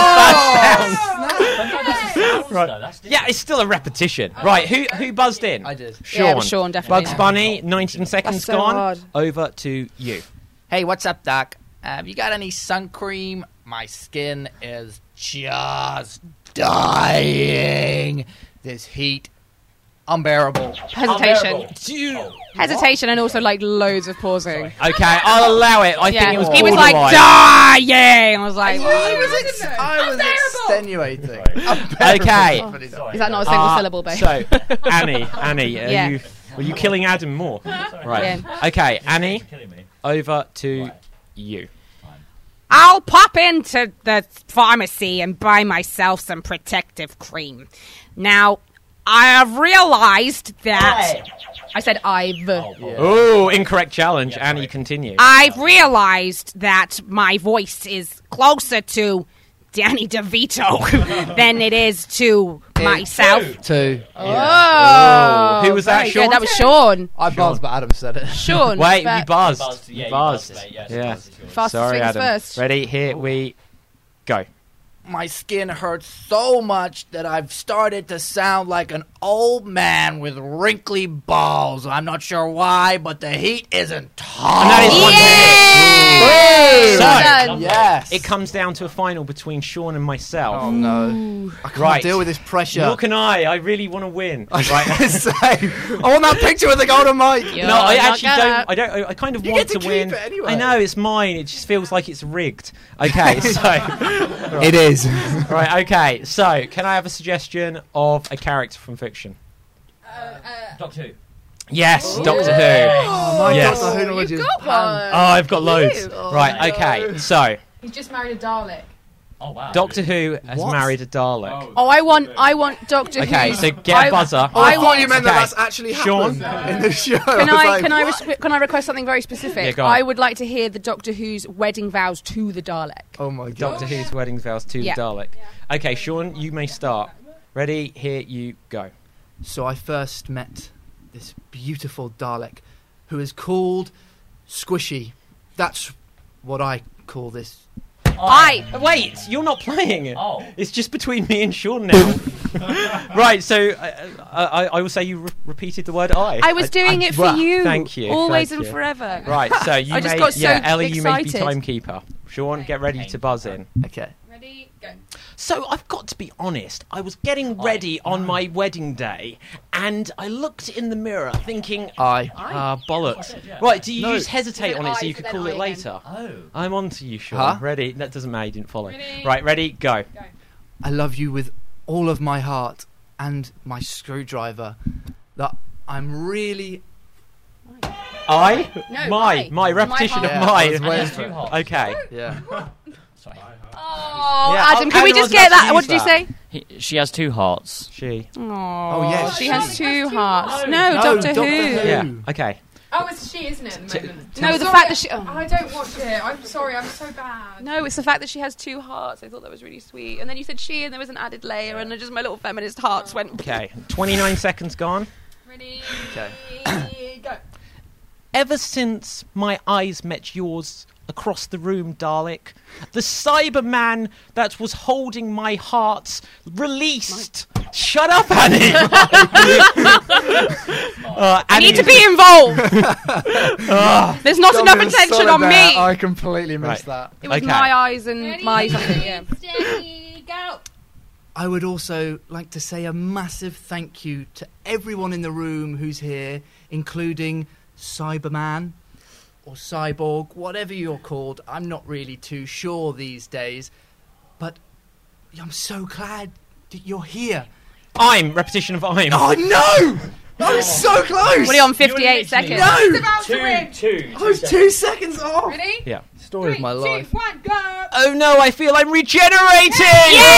Speaker 1: first sound. Right.
Speaker 2: No, that's
Speaker 1: Yeah, it's still a repetition. Right, who who buzzed in?
Speaker 4: I did.
Speaker 1: Sean.
Speaker 3: Yeah, it was Sean, definitely.
Speaker 1: Bugs Bunny, nineteen seconds
Speaker 3: so
Speaker 1: gone.
Speaker 3: hard.
Speaker 1: Over to you.
Speaker 4: Hey, what's up, Doc? Have you got any sun cream? My skin is just dying. This heat, unbearable.
Speaker 3: Hesitation.
Speaker 2: Oh.
Speaker 3: Hesitation and also like loads of pausing.
Speaker 1: Okay, I'll allow it. I
Speaker 3: Yeah.
Speaker 1: think it was
Speaker 3: he was like
Speaker 1: borderline.
Speaker 3: dying. I was like,
Speaker 4: I was, ex- I was extenuating.
Speaker 1: Okay.
Speaker 4: Unbearable.
Speaker 3: is that not a single
Speaker 1: Uh,
Speaker 3: syllable, babe?
Speaker 1: So, Annie, Annie, are
Speaker 3: Yeah.
Speaker 1: you, were you killing Adam more? Right.
Speaker 3: Yeah.
Speaker 1: Okay, Annie,
Speaker 2: Killing me.
Speaker 1: over to
Speaker 2: Right.
Speaker 1: you.
Speaker 7: I'll pop into the pharmacy and buy myself some protective cream. Now, I have realized that
Speaker 3: I said I've.
Speaker 1: Oh, incorrect challenge.
Speaker 2: Yeah,
Speaker 1: Annie,
Speaker 2: right.
Speaker 1: continue.
Speaker 7: I've realized that my voice is closer to Danny DeVito than it is to myself.
Speaker 4: Two.
Speaker 3: Oh,
Speaker 1: Who was that,
Speaker 3: very
Speaker 1: Sean?
Speaker 3: good. That was Sean.
Speaker 4: I buzzed, but Adam said it.
Speaker 3: Sean.
Speaker 1: Wait,
Speaker 3: but
Speaker 1: you buzzed.
Speaker 2: Buzzed, yeah,
Speaker 1: you
Speaker 2: you
Speaker 1: buzzed.
Speaker 2: buzzed, mate, yes,
Speaker 1: yeah.
Speaker 2: buzzed, it's yours.
Speaker 3: Fastest
Speaker 1: Sorry,
Speaker 3: fingers
Speaker 1: Adam.
Speaker 3: first.
Speaker 1: Ready? Here we go.
Speaker 4: My skin hurts so much that I've started to sound like an old man with wrinkly balls. I'm not sure why, but the heat isn't
Speaker 1: And that is one
Speaker 3: Yay!
Speaker 1: So,
Speaker 3: Well done.
Speaker 4: Yes.
Speaker 1: it comes down to a final between Sean and myself.
Speaker 4: Oh no! I can't
Speaker 1: Right.
Speaker 4: deal with this pressure.
Speaker 1: Nor can I. I really want to win.
Speaker 4: I
Speaker 1: Right.
Speaker 4: say, I want that picture with the golden mic.
Speaker 3: You're
Speaker 1: No, I
Speaker 3: not
Speaker 1: actually
Speaker 3: gonna-
Speaker 1: don't. I don't. I- I kind of
Speaker 4: You
Speaker 1: want
Speaker 4: get to
Speaker 1: to
Speaker 4: keep
Speaker 1: win.
Speaker 4: it anyway.
Speaker 1: I know it's mine. It just feels like it's rigged. Okay, so
Speaker 4: It is.
Speaker 1: right. Okay, so can I have a suggestion of a character from fiction?
Speaker 2: Doctor Who.
Speaker 1: Yes, Doctor Who.
Speaker 4: Oh, my
Speaker 1: Yes.
Speaker 4: Doctor Who
Speaker 3: You've
Speaker 4: knowledge is
Speaker 3: got
Speaker 4: pan-
Speaker 3: one.
Speaker 1: Oh, I've got loads.
Speaker 3: You.
Speaker 1: Right. Okay. So
Speaker 6: He's just married a Dalek.
Speaker 2: Oh wow.
Speaker 1: Doctor Who has
Speaker 4: What?
Speaker 1: married a Dalek.
Speaker 3: Oh, I want, I want Doctor
Speaker 1: Okay,
Speaker 3: Who.
Speaker 1: so get
Speaker 3: I-
Speaker 1: a buzzer.
Speaker 4: Oh, I,
Speaker 3: I
Speaker 4: thought
Speaker 3: want-
Speaker 4: you meant
Speaker 1: Okay.
Speaker 4: that that's actually
Speaker 1: Sean?
Speaker 4: happened in the show.
Speaker 3: Can
Speaker 4: was
Speaker 3: I,
Speaker 4: like,
Speaker 3: can I,
Speaker 4: what?
Speaker 3: res- can I request something very specific?
Speaker 1: Yeah, go on.
Speaker 3: I would like to hear the Doctor Who's wedding vows to the Dalek.
Speaker 4: Oh my god.
Speaker 1: Doctor Who's wedding vows to
Speaker 3: Yeah.
Speaker 1: the Dalek. Okay, Sean, you may start. Ready? Here you go.
Speaker 4: So I first met this beautiful Dalek, who is called Squishy. That's what I call this.
Speaker 3: I.
Speaker 1: Wait, you're not playing it.
Speaker 2: Oh.
Speaker 1: It's just between me and Sean now. Right, so uh, I, I will say you re- repeated the word I.
Speaker 3: I was doing
Speaker 1: I-
Speaker 3: it for
Speaker 1: well,
Speaker 3: you.
Speaker 1: Thank you.
Speaker 3: Always
Speaker 1: thank
Speaker 3: and
Speaker 1: you.
Speaker 3: forever.
Speaker 1: Right, so you
Speaker 3: I just
Speaker 1: may,
Speaker 3: got so
Speaker 1: yeah, Ellie, you may be
Speaker 3: excited.
Speaker 1: timekeeper. Sean, get ready to buzz in.
Speaker 4: Okay.
Speaker 6: Ready, go.
Speaker 1: So I've got to be honest, I was getting ready on my wedding day, and I looked in the mirror thinking,
Speaker 4: I.
Speaker 1: ah, bollocks.
Speaker 2: yeah.
Speaker 1: Right, do you
Speaker 4: No.
Speaker 1: just hesitate on it so
Speaker 3: I
Speaker 1: you
Speaker 3: for
Speaker 1: could
Speaker 3: then
Speaker 1: call
Speaker 3: I
Speaker 1: it
Speaker 3: again.
Speaker 1: later?
Speaker 2: Oh.
Speaker 1: I'm on to you, Sean.
Speaker 4: Huh?
Speaker 1: Ready? That doesn't matter, you didn't follow.
Speaker 6: Ready?
Speaker 1: Right, ready? Go.
Speaker 4: I love you with all of my heart and my screwdriver. That I'm really.
Speaker 1: I?
Speaker 3: No,
Speaker 1: my.
Speaker 3: my.
Speaker 1: My. Repetition
Speaker 3: My
Speaker 1: of
Speaker 4: heart.
Speaker 1: my.
Speaker 4: Yeah, I was
Speaker 2: And
Speaker 4: waiting
Speaker 2: it's
Speaker 4: for
Speaker 2: too
Speaker 4: it.
Speaker 2: hot.
Speaker 1: Okay.
Speaker 4: Yeah.
Speaker 2: Sorry.
Speaker 3: Oh,
Speaker 1: Yeah,
Speaker 3: Adam,
Speaker 1: oh,
Speaker 3: can we
Speaker 1: Adam
Speaker 3: just
Speaker 1: was
Speaker 3: get
Speaker 1: about to
Speaker 3: that? What
Speaker 1: use
Speaker 3: did you
Speaker 1: that.
Speaker 3: say?
Speaker 2: He, she has two hearts.
Speaker 1: She.
Speaker 3: Oh,
Speaker 4: yeah,
Speaker 3: she
Speaker 4: she-
Speaker 3: has
Speaker 6: she
Speaker 3: two
Speaker 6: has two
Speaker 3: hearts.
Speaker 6: hearts.
Speaker 3: No,
Speaker 4: No,
Speaker 3: Doctor,
Speaker 4: Doctor
Speaker 3: Who.
Speaker 4: Who.
Speaker 1: Yeah. Okay.
Speaker 6: Oh, it's she, isn't it, at the
Speaker 1: T-
Speaker 6: moment?
Speaker 3: No, the
Speaker 6: Sorry,
Speaker 3: fact that she. Oh.
Speaker 6: I don't watch it. I'm sorry, I'm so bad.
Speaker 3: No, it's the fact that she has two hearts. I thought that was really sweet. And then you said she, and there was an added layer, and then just my little feminist hearts went.
Speaker 1: Okay. twenty-nine seconds gone.
Speaker 6: Ready?
Speaker 4: Okay.
Speaker 6: Go.
Speaker 1: Ever since my eyes met yours across the room, Dalek, the Cyberman that was holding my heart released. Shut up, Annie! uh,
Speaker 3: I need
Speaker 1: Annie-
Speaker 3: to be involved. There's not enough
Speaker 4: Dominant
Speaker 3: attention on
Speaker 4: Solitaire,
Speaker 3: me.
Speaker 4: I completely missed
Speaker 1: Right.
Speaker 4: that.
Speaker 3: It was
Speaker 1: Okay.
Speaker 3: my eyes and
Speaker 6: Ready?
Speaker 3: my something. Yeah.
Speaker 6: Steady, go.
Speaker 4: I would also like to say a massive thank you to everyone in the room who's here, including Cyberman or Cyborg, whatever you're called. I'm not really too sure these days, but I'm so glad that you're here.
Speaker 1: I'm. Repetition of I'm.
Speaker 4: Oh no! I was so close!
Speaker 3: What are you on? fifty-eight
Speaker 2: You're literally-
Speaker 3: seconds.
Speaker 4: No!
Speaker 6: About to
Speaker 2: Two,
Speaker 6: win.
Speaker 2: two.
Speaker 4: I was two seconds off!
Speaker 6: Ready?
Speaker 1: Yeah.
Speaker 4: Story
Speaker 6: Three,
Speaker 4: of my
Speaker 6: two,
Speaker 4: life.
Speaker 6: one, go.
Speaker 1: Oh no, I feel I'm regenerating!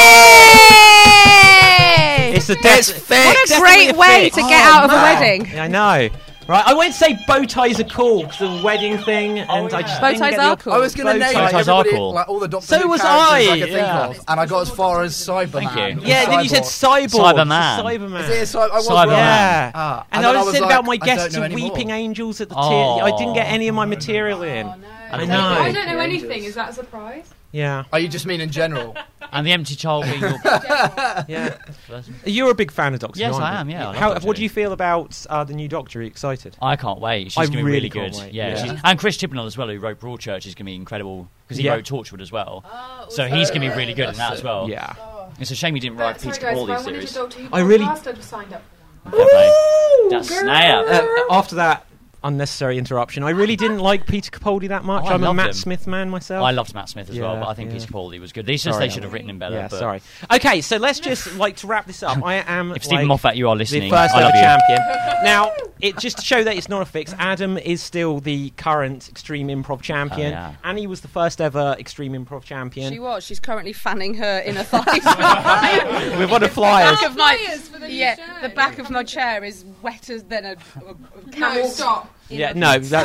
Speaker 3: Yay!
Speaker 1: It's a
Speaker 4: It's
Speaker 1: death.
Speaker 4: fixed.
Speaker 3: What a great way to get
Speaker 1: Oh,
Speaker 3: out of a
Speaker 1: man.
Speaker 3: wedding.
Speaker 1: Yeah, I know. Right, I won't say bow ties are cool because the wedding thing, and I just
Speaker 3: Bow
Speaker 1: didn't
Speaker 3: ties
Speaker 1: get the
Speaker 3: are
Speaker 1: op-
Speaker 3: cool.
Speaker 4: I was going to
Speaker 1: Bow
Speaker 4: name
Speaker 1: ties.
Speaker 4: like,
Speaker 2: Bow ties are
Speaker 4: everybody,
Speaker 2: cool.
Speaker 4: like all the Doctor
Speaker 1: So
Speaker 4: Who
Speaker 1: was
Speaker 4: characters
Speaker 1: I,
Speaker 4: I could
Speaker 1: yeah.
Speaker 4: think of, and I got as far as Cyberman.
Speaker 2: Thank you.
Speaker 1: Yeah, then you said
Speaker 4: Cyborg.
Speaker 1: cyborg.
Speaker 2: Cyberman.
Speaker 1: Cyberman.
Speaker 4: Is it a cy- I was
Speaker 2: Cyberman.
Speaker 4: wrong.
Speaker 1: Yeah.
Speaker 4: Ah,
Speaker 1: And,
Speaker 4: then
Speaker 1: I
Speaker 4: was
Speaker 1: was said
Speaker 4: like,
Speaker 1: about my
Speaker 4: I don't
Speaker 1: guests
Speaker 4: know
Speaker 1: are
Speaker 4: anymore.
Speaker 1: weeping angels at the
Speaker 2: Oh.
Speaker 1: tier. I didn't get any of my material in.
Speaker 6: Oh, no.
Speaker 1: I
Speaker 6: I
Speaker 1: know.
Speaker 6: I don't know
Speaker 4: The
Speaker 6: anything.
Speaker 4: angels.
Speaker 6: Is that a surprise?
Speaker 1: Yeah,
Speaker 4: Oh, you just mean in general?
Speaker 2: And the empty child being your.
Speaker 1: yeah. You're a big fan of Doctor Who,
Speaker 2: Yes,
Speaker 1: aren't
Speaker 2: I
Speaker 1: you?
Speaker 2: am, yeah, I love
Speaker 1: How,
Speaker 2: Doctor
Speaker 1: what do
Speaker 2: Who.
Speaker 1: you feel about uh, the new Doctor? Are you excited?
Speaker 2: I can't wait. She's
Speaker 1: I
Speaker 2: going to be
Speaker 1: really
Speaker 2: really
Speaker 1: can't
Speaker 2: good.
Speaker 1: wait,
Speaker 2: Yeah,
Speaker 1: yeah.
Speaker 2: she's- and Chris Chibnall as well, who wrote Broadchurch, is going to be incredible because he
Speaker 1: Yeah.
Speaker 2: wrote Torchwood as well. so he's going to be really good in that as well.
Speaker 1: Yeah.
Speaker 2: It's a shame he didn't write
Speaker 6: But, sorry
Speaker 2: Peter
Speaker 6: guys, if
Speaker 2: Capaldi
Speaker 6: I wanted
Speaker 2: series.
Speaker 6: to Doctor Who
Speaker 1: I really-
Speaker 6: podcast, I'd have signed up for one.
Speaker 2: Fair play. That's snap.
Speaker 1: Uh, after that unnecessary interruption, I really didn't like Peter Capaldi that much.
Speaker 2: Oh, I
Speaker 1: I'm a
Speaker 2: loved
Speaker 1: Matt
Speaker 2: him.
Speaker 1: Smith man myself.
Speaker 2: I loved Matt Smith as well,
Speaker 1: Yeah,
Speaker 2: but I think
Speaker 1: yeah.
Speaker 2: Peter Capaldi was good. They just
Speaker 1: Sorry,
Speaker 2: they should have written him better.
Speaker 1: Yeah,
Speaker 2: but
Speaker 1: sorry. Okay, so let's just like to wrap this up. I am
Speaker 2: If Stephen
Speaker 1: like,
Speaker 2: Moffat, you are
Speaker 1: the
Speaker 2: listening,
Speaker 1: first
Speaker 2: I
Speaker 1: ever
Speaker 2: love you.
Speaker 1: champion. Now, it just to show that it's not a fix. Adam is still the current Extreme Improv champion.
Speaker 2: Oh, yeah.
Speaker 1: Annie was the first ever Extreme Improv champion.
Speaker 3: She was. She's currently fanning her inner thighs.
Speaker 1: With one of the flyers.
Speaker 3: back of my
Speaker 6: Flyers for the new
Speaker 3: yeah,
Speaker 6: show.
Speaker 3: the back of my chair is wetter than a, a, a
Speaker 6: No,
Speaker 3: camel.
Speaker 6: stop.
Speaker 1: Yeah, no. That,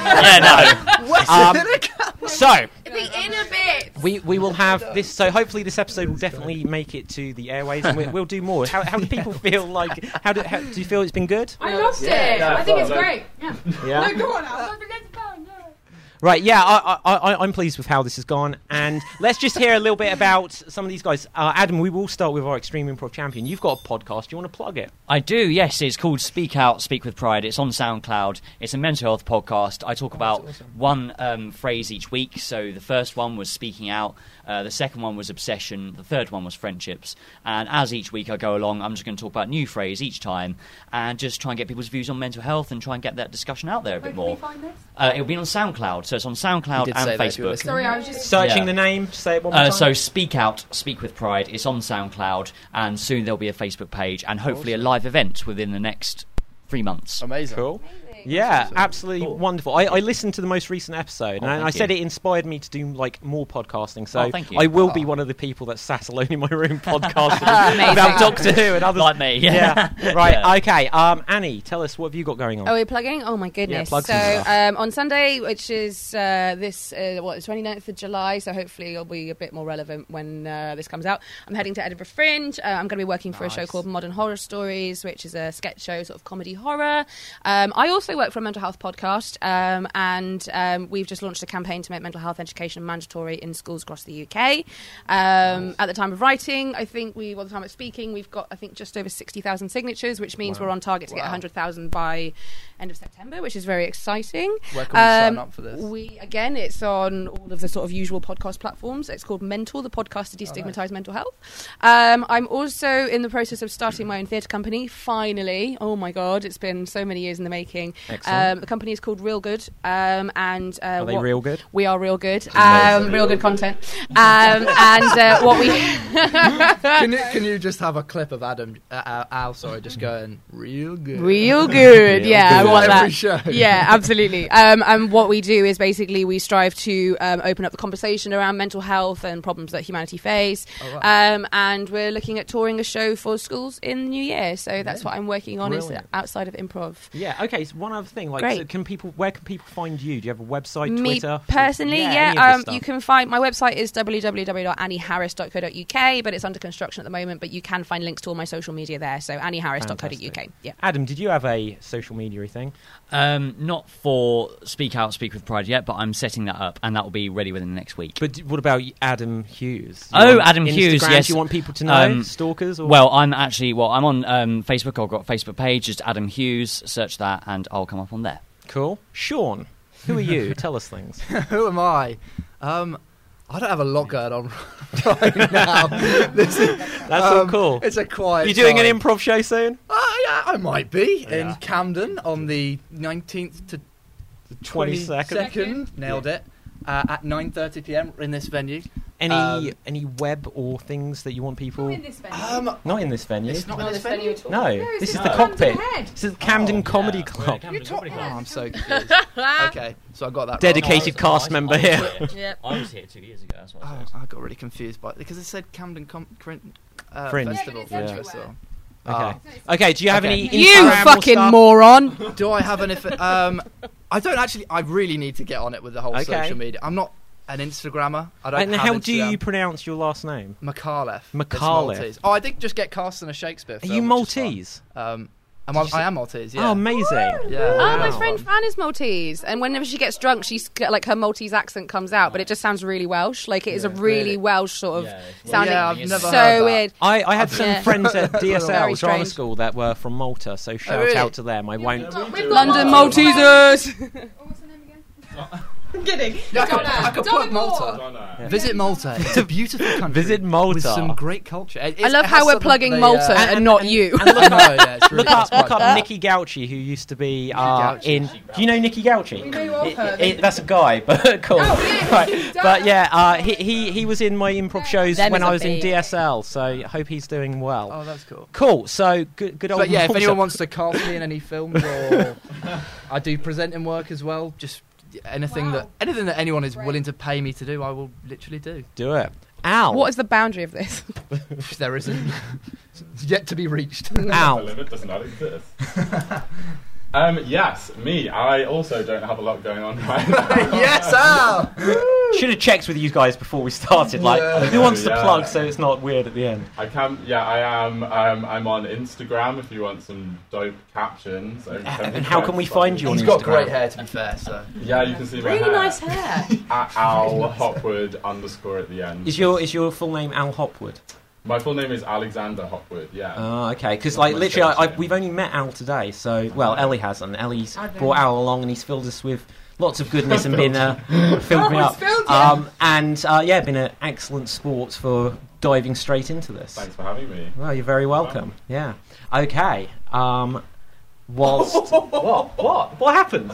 Speaker 2: Yeah, no.
Speaker 1: um, so
Speaker 6: The inner bit.
Speaker 1: we we will have this. So hopefully this episode will definitely make it to the airways, and we, we'll do more. How, how do people feel? Like, how do how, do you feel it's been good?
Speaker 6: I loved it.
Speaker 5: yeah,
Speaker 6: I think it's
Speaker 5: fun,
Speaker 6: great. Yeah.
Speaker 1: Yeah.
Speaker 6: No, go on. Al. Don't forget to go. No.
Speaker 1: Right, yeah, I, I, I, I'm pleased with how this has gone, and let's just hear a little bit about some of these guys. Uh, Adam, we will start with our Extreme Improv champion. You've got a podcast. Do you want to plug it?
Speaker 2: I do, yes. It's called Speak Out, Speak with Pride. It's on SoundCloud. It's a mental health podcast. I talk about one um, phrase each week. So the first one was speaking out. Uh, the second one was obsession. The third one was friendships. And as each week I go along, I'm just going to talk about a new phrase each time and just try and get people's views on mental health and try and get that discussion out there a
Speaker 6: Where
Speaker 2: bit
Speaker 6: can we
Speaker 2: more.
Speaker 6: find this?
Speaker 2: Uh, it'll be on SoundCloud. So it's on SoundCloud
Speaker 4: You did
Speaker 2: and
Speaker 4: say that if you were
Speaker 2: Facebook.
Speaker 4: listening.
Speaker 6: Sorry, I was just.
Speaker 1: Searching
Speaker 2: Yeah.
Speaker 1: the name. Say it one more
Speaker 2: Uh,
Speaker 1: time.
Speaker 2: so Speak Out, Speak with Pride. It's on SoundCloud, and soon there'll be a Facebook page, and hopefully a live event within the next three months.
Speaker 4: Amazing.
Speaker 1: Cool. Yeah, absolutely wonderful. I, I listened to the most recent episode,
Speaker 2: Oh,
Speaker 1: and I,
Speaker 2: thank
Speaker 1: I said
Speaker 2: you.
Speaker 1: it inspired me to do like more podcasting. So
Speaker 2: Oh, thank you.
Speaker 1: I will be
Speaker 4: Oh.
Speaker 1: one of the people that sat alone in my room podcasting about Doctor Who and others.
Speaker 2: Like me, yeah.
Speaker 1: Yeah. Right.
Speaker 2: Yeah.
Speaker 1: Okay. Um, Annie, tell us what have you got going on?
Speaker 3: Oh, we're plugging? Oh, my goodness.
Speaker 1: plug
Speaker 3: so,
Speaker 1: some stuff.
Speaker 3: um, on Sunday, which is uh, this, uh, what, the twenty-ninth of July, so hopefully it'll be a bit more relevant when uh, this comes out. I'm heading to Edinburgh Fringe. Uh, I'm going to be working for a show
Speaker 1: Nice.
Speaker 3: called Modern Horror Stories, which is a sketch show, sort of comedy horror. Um, I also work for a mental health podcast, um, and um, we've just launched a campaign to make mental health education mandatory in schools across the U K. Um, At the time of writing, I think we, well, the time of speaking, we've got, I think, just over sixty thousand signatures, which means
Speaker 1: Wow.
Speaker 3: we're on target to get
Speaker 4: Wow.
Speaker 3: one hundred thousand by end of September, which is very exciting.
Speaker 4: Where can we sign
Speaker 3: Um,
Speaker 4: up for this?
Speaker 3: We again, it's on all of the sort of usual podcast platforms. It's called Mental, the podcast to destigmatise mental health. Um, I'm also in the process of starting my own theatre company. Finally, oh my god, it's been so many years in the making.
Speaker 1: Excellent.
Speaker 3: Um, the company is called Real Good, um, and uh,
Speaker 1: Are they
Speaker 3: what-
Speaker 1: real good?
Speaker 3: We are real good, um, real good content, um, and uh, what we
Speaker 4: Can you, can you just have a clip of Adam, uh, uh, Al, sorry, just going, real good.
Speaker 3: real good,
Speaker 1: Real
Speaker 3: yeah, I
Speaker 1: good.
Speaker 3: want
Speaker 4: Every
Speaker 3: that.
Speaker 4: show.
Speaker 3: Yeah, absolutely. Um, and what we do is basically we strive to um, open up the conversation around mental health and problems that humanity face.
Speaker 4: Oh, wow.
Speaker 3: Um, and we're looking at touring a show for schools in the new year. So that's what I'm working on is
Speaker 1: Brilliant.
Speaker 3: outside of improv.
Speaker 1: Yeah. Okay. So one other thing, like,
Speaker 3: Great.
Speaker 1: so can people? Where can people find you? Do you have a website,
Speaker 3: Me
Speaker 1: Twitter?
Speaker 3: personally,
Speaker 1: Yeah,
Speaker 3: yeah,
Speaker 1: any of this
Speaker 3: um,
Speaker 1: stuff.
Speaker 3: you can find my website is w w w dot annie harris dot co dot u k, but it's under construction at the moment. But you can find links to all my social media there. So annie harris dot co dot u k. Yeah.
Speaker 1: Adam, did you have a social media thing?
Speaker 2: Um, not for Speak Out, Speak with Pride yet, but I'm setting that up, and that will be ready within the next week.
Speaker 1: But d- what about Adam Hughes? Do you
Speaker 2: Oh,
Speaker 1: want
Speaker 2: Adam Hughes,
Speaker 1: Instagram?
Speaker 2: yes.
Speaker 1: Do you want people to know?
Speaker 2: Um,
Speaker 1: Stalkers? Or?
Speaker 2: Well, I'm actually well. I'm on um, Facebook. I've got a Facebook page, just Adam Hughes. Search that, and I'll come up on there.
Speaker 1: Cool. Sean, who are you? Tell us things.
Speaker 4: Who am I? Um, I don't have a lot going on right now. This is,
Speaker 1: That's
Speaker 4: um,
Speaker 1: all cool.
Speaker 4: It's a quiet.
Speaker 1: You doing
Speaker 4: time.
Speaker 1: an improv show soon?
Speaker 4: Uh, yeah, I might be in
Speaker 1: Yeah.
Speaker 4: Camden on the nineteenth to the
Speaker 1: twenty-second.
Speaker 4: twenty-second. Nailed it. Uh, at nine thirty p m in this venue.
Speaker 1: Any
Speaker 4: Um,
Speaker 1: any web or things that you want people?
Speaker 6: Not in this venue.
Speaker 4: Um,
Speaker 1: Not in this venue.
Speaker 4: it's not
Speaker 3: Not
Speaker 4: in
Speaker 3: this
Speaker 4: this
Speaker 3: venue
Speaker 4: venue.
Speaker 3: at all.
Speaker 1: No,
Speaker 6: No,
Speaker 1: this
Speaker 6: it's
Speaker 1: is
Speaker 6: in
Speaker 1: the
Speaker 6: Camden
Speaker 1: cockpit.
Speaker 6: Head.
Speaker 1: This is the Camden
Speaker 2: Oh,
Speaker 1: Comedy
Speaker 2: yeah,
Speaker 1: Club.
Speaker 2: Camden
Speaker 4: You're talking.
Speaker 2: Comedy
Speaker 4: Oh,
Speaker 2: Club.
Speaker 4: I'm so confused. Okay, so I got that.
Speaker 1: Dedicated
Speaker 2: No, I was-
Speaker 1: cast
Speaker 2: I
Speaker 1: member
Speaker 2: was
Speaker 1: here.
Speaker 2: here. I was here two years ago. That's what I
Speaker 4: Wrong.
Speaker 2: said.
Speaker 4: Oh, I got really confused by because it said Camden Com- Crin- uh,
Speaker 1: Fringe.
Speaker 4: Festival.
Speaker 6: Yeah, but it's
Speaker 4: Fringe
Speaker 6: everywhere.
Speaker 4: Festival.
Speaker 1: Okay.
Speaker 4: Ah.
Speaker 1: Okay. Do you have
Speaker 4: Okay.
Speaker 1: any?
Speaker 3: You
Speaker 1: Instagram or
Speaker 3: fucking
Speaker 1: stuff?
Speaker 3: moron.
Speaker 4: Do I have any? Um, I don't actually. I really need to get on it with the whole
Speaker 1: Okay.
Speaker 4: social media. I'm not an Instagrammer. I don't.
Speaker 1: And
Speaker 4: have
Speaker 1: how do
Speaker 4: Instagram.
Speaker 1: you pronounce your last name?
Speaker 4: McAuliffe. It's
Speaker 1: McAuliffe.
Speaker 4: Maltese. Oh, I did just get cast in a Shakespeare
Speaker 1: Are
Speaker 4: film.
Speaker 1: you
Speaker 4: which is fun.
Speaker 1: Maltese?
Speaker 4: Um, am I,
Speaker 1: Did you
Speaker 4: I
Speaker 1: say-
Speaker 4: am Maltese.
Speaker 1: Oh,
Speaker 4: Yeah.
Speaker 1: amazing.
Speaker 4: Yeah.
Speaker 3: Oh, my
Speaker 1: Wow.
Speaker 3: friend Fran is Maltese, and whenever she gets drunk, she's got, like her Maltese accent comes out, but it just sounds really Welsh. Like it is a
Speaker 4: Yeah.
Speaker 3: really
Speaker 4: Really?
Speaker 3: Welsh sort of
Speaker 2: Yeah, it's
Speaker 3: sounding.
Speaker 4: Yeah, I've never
Speaker 3: so
Speaker 4: heard that.
Speaker 3: weird.
Speaker 1: I, I had some
Speaker 3: Yeah.
Speaker 1: friends at D S L
Speaker 3: Very
Speaker 1: drama
Speaker 3: strange.
Speaker 1: school that were from Malta, so shout
Speaker 4: really?
Speaker 1: out to them. I won't.
Speaker 6: We've got- we've got
Speaker 3: London
Speaker 6: Malta.
Speaker 3: Maltesers.
Speaker 6: Oh, what's her name again? I'm kidding.
Speaker 4: Yeah, I could,
Speaker 6: Donna.
Speaker 4: I could
Speaker 6: Donna
Speaker 4: plug Malta.
Speaker 5: Donna.
Speaker 4: Visit Malta. It's a beautiful country.
Speaker 1: Visit Malta.
Speaker 4: with some great culture. It-
Speaker 3: I
Speaker 4: it's-
Speaker 3: love
Speaker 4: it
Speaker 3: how
Speaker 4: has
Speaker 3: we're
Speaker 4: some of
Speaker 3: plugging
Speaker 4: the,
Speaker 3: Malta
Speaker 4: uh,
Speaker 3: and,
Speaker 1: and-
Speaker 3: not
Speaker 1: and-
Speaker 3: you.
Speaker 1: and look
Speaker 4: I know, yeah, it's really
Speaker 1: Look up,
Speaker 4: that's
Speaker 1: look up
Speaker 4: quite-
Speaker 1: Nikki Gauchi, who used to be uh,
Speaker 4: Gauchi.
Speaker 1: in. Do you know Nikki Gauchi?
Speaker 6: We know of
Speaker 1: It-
Speaker 6: her.
Speaker 1: it- that's a guy, but cool.
Speaker 6: Oh, yeah,
Speaker 1: Right.
Speaker 6: duh.
Speaker 1: But yeah, uh, he, he he was in my improv shows
Speaker 3: Them
Speaker 1: when
Speaker 3: is
Speaker 1: I
Speaker 3: a
Speaker 1: was in
Speaker 3: big-
Speaker 1: D S L, so I hope he's doing well.
Speaker 4: Oh, that's cool.
Speaker 1: Cool. So good, good old.
Speaker 4: But yeah, if
Speaker 1: Malta.
Speaker 4: anyone wants to cast me in any films or I do presenting work as well, just anything
Speaker 6: Wow.
Speaker 4: that anything that anyone is
Speaker 6: Great.
Speaker 4: willing to pay me to do, I will literally do.
Speaker 1: do it. Al.
Speaker 3: What is the boundary of this?
Speaker 4: There isn't. It's yet to be reached.
Speaker 5: The
Speaker 1: Al.
Speaker 5: limit does not exist. um, yes, me. I also don't have a lot going on right now.
Speaker 4: Yes, Al!
Speaker 1: Should have checked with you guys before we started. Like,
Speaker 4: Yeah.
Speaker 1: who wants to
Speaker 5: Yeah.
Speaker 1: plug so it's not weird at the end?
Speaker 5: I can. Yeah, I am. Um, I'm on Instagram. If you want some dope captions. Only
Speaker 1: And how can we find you on
Speaker 4: He's
Speaker 1: Instagram?
Speaker 4: got great hair, to be fair, so.
Speaker 5: Yeah, you can see my
Speaker 3: Really
Speaker 5: hair.
Speaker 3: nice hair.
Speaker 5: At Al Hopwood underscore at the end.
Speaker 1: Is your is your full name Al Hopwood?
Speaker 5: My full name is Alexander Hopwood. Yeah.
Speaker 1: Oh, okay. Because
Speaker 5: That's
Speaker 1: like
Speaker 5: my
Speaker 1: literally,
Speaker 5: stage
Speaker 1: I, I,
Speaker 5: name.
Speaker 1: we've only met Al today. So well, Ellie hasn't. Ellie's
Speaker 6: I don't.
Speaker 1: brought Al along, and he's filled us with lots of goodness and been uh, filled
Speaker 6: Oh,
Speaker 1: me
Speaker 6: he's
Speaker 1: up.
Speaker 6: filled you.
Speaker 1: Um, and uh, yeah, been an excellent sport for diving straight into this.
Speaker 5: Thanks for having me.
Speaker 1: Well, you're very welcome. Yeah. Okay. Um, whilst what what what happened?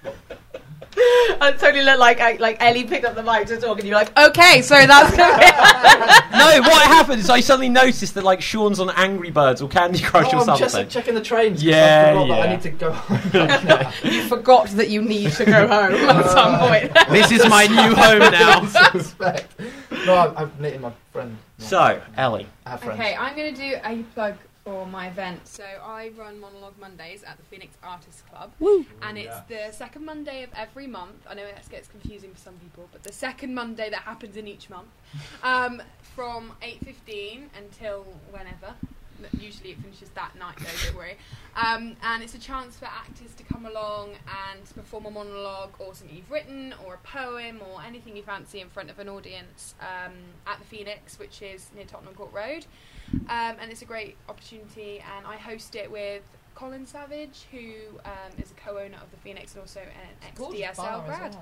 Speaker 3: I totally look like I, like Ellie picked up the mic to talk, and you're like, okay, so that's gonna be.
Speaker 1: No, what happened is I suddenly noticed that like Sean's on Angry Birds or Candy Crush
Speaker 4: Oh,
Speaker 1: or
Speaker 4: I'm
Speaker 1: something.
Speaker 4: just checking the trains. 'cause
Speaker 1: Yeah,
Speaker 4: I forgot that
Speaker 1: yeah.
Speaker 4: I need to go home.
Speaker 3: You forgot that you need to go home at some point.
Speaker 1: This is my new home now.
Speaker 4: Suspect. No, I've, I've knitted my friend. No,
Speaker 1: So, Ellie.
Speaker 4: I have friends.
Speaker 6: Okay, I'm going to do a plug for my event. So I run Monologue Mondays at the Phoenix Artists Club.
Speaker 3: Woo.
Speaker 6: And it's the second Monday of every month. I know that gets confusing for some people, but the second Monday that happens in each month. Um, from eight fifteen until whenever. Usually it finishes that night though, don't worry. Um, and it's a chance for actors to come along and perform a monologue or something you've written or a poem or anything you fancy in front of an audience um, at the Phoenix, which is near Tottenham Court Road. Um, and it's a great opportunity, and I host it with Colin Savage, who um, is a co-owner of the Phoenix and also an ex-D S L grad.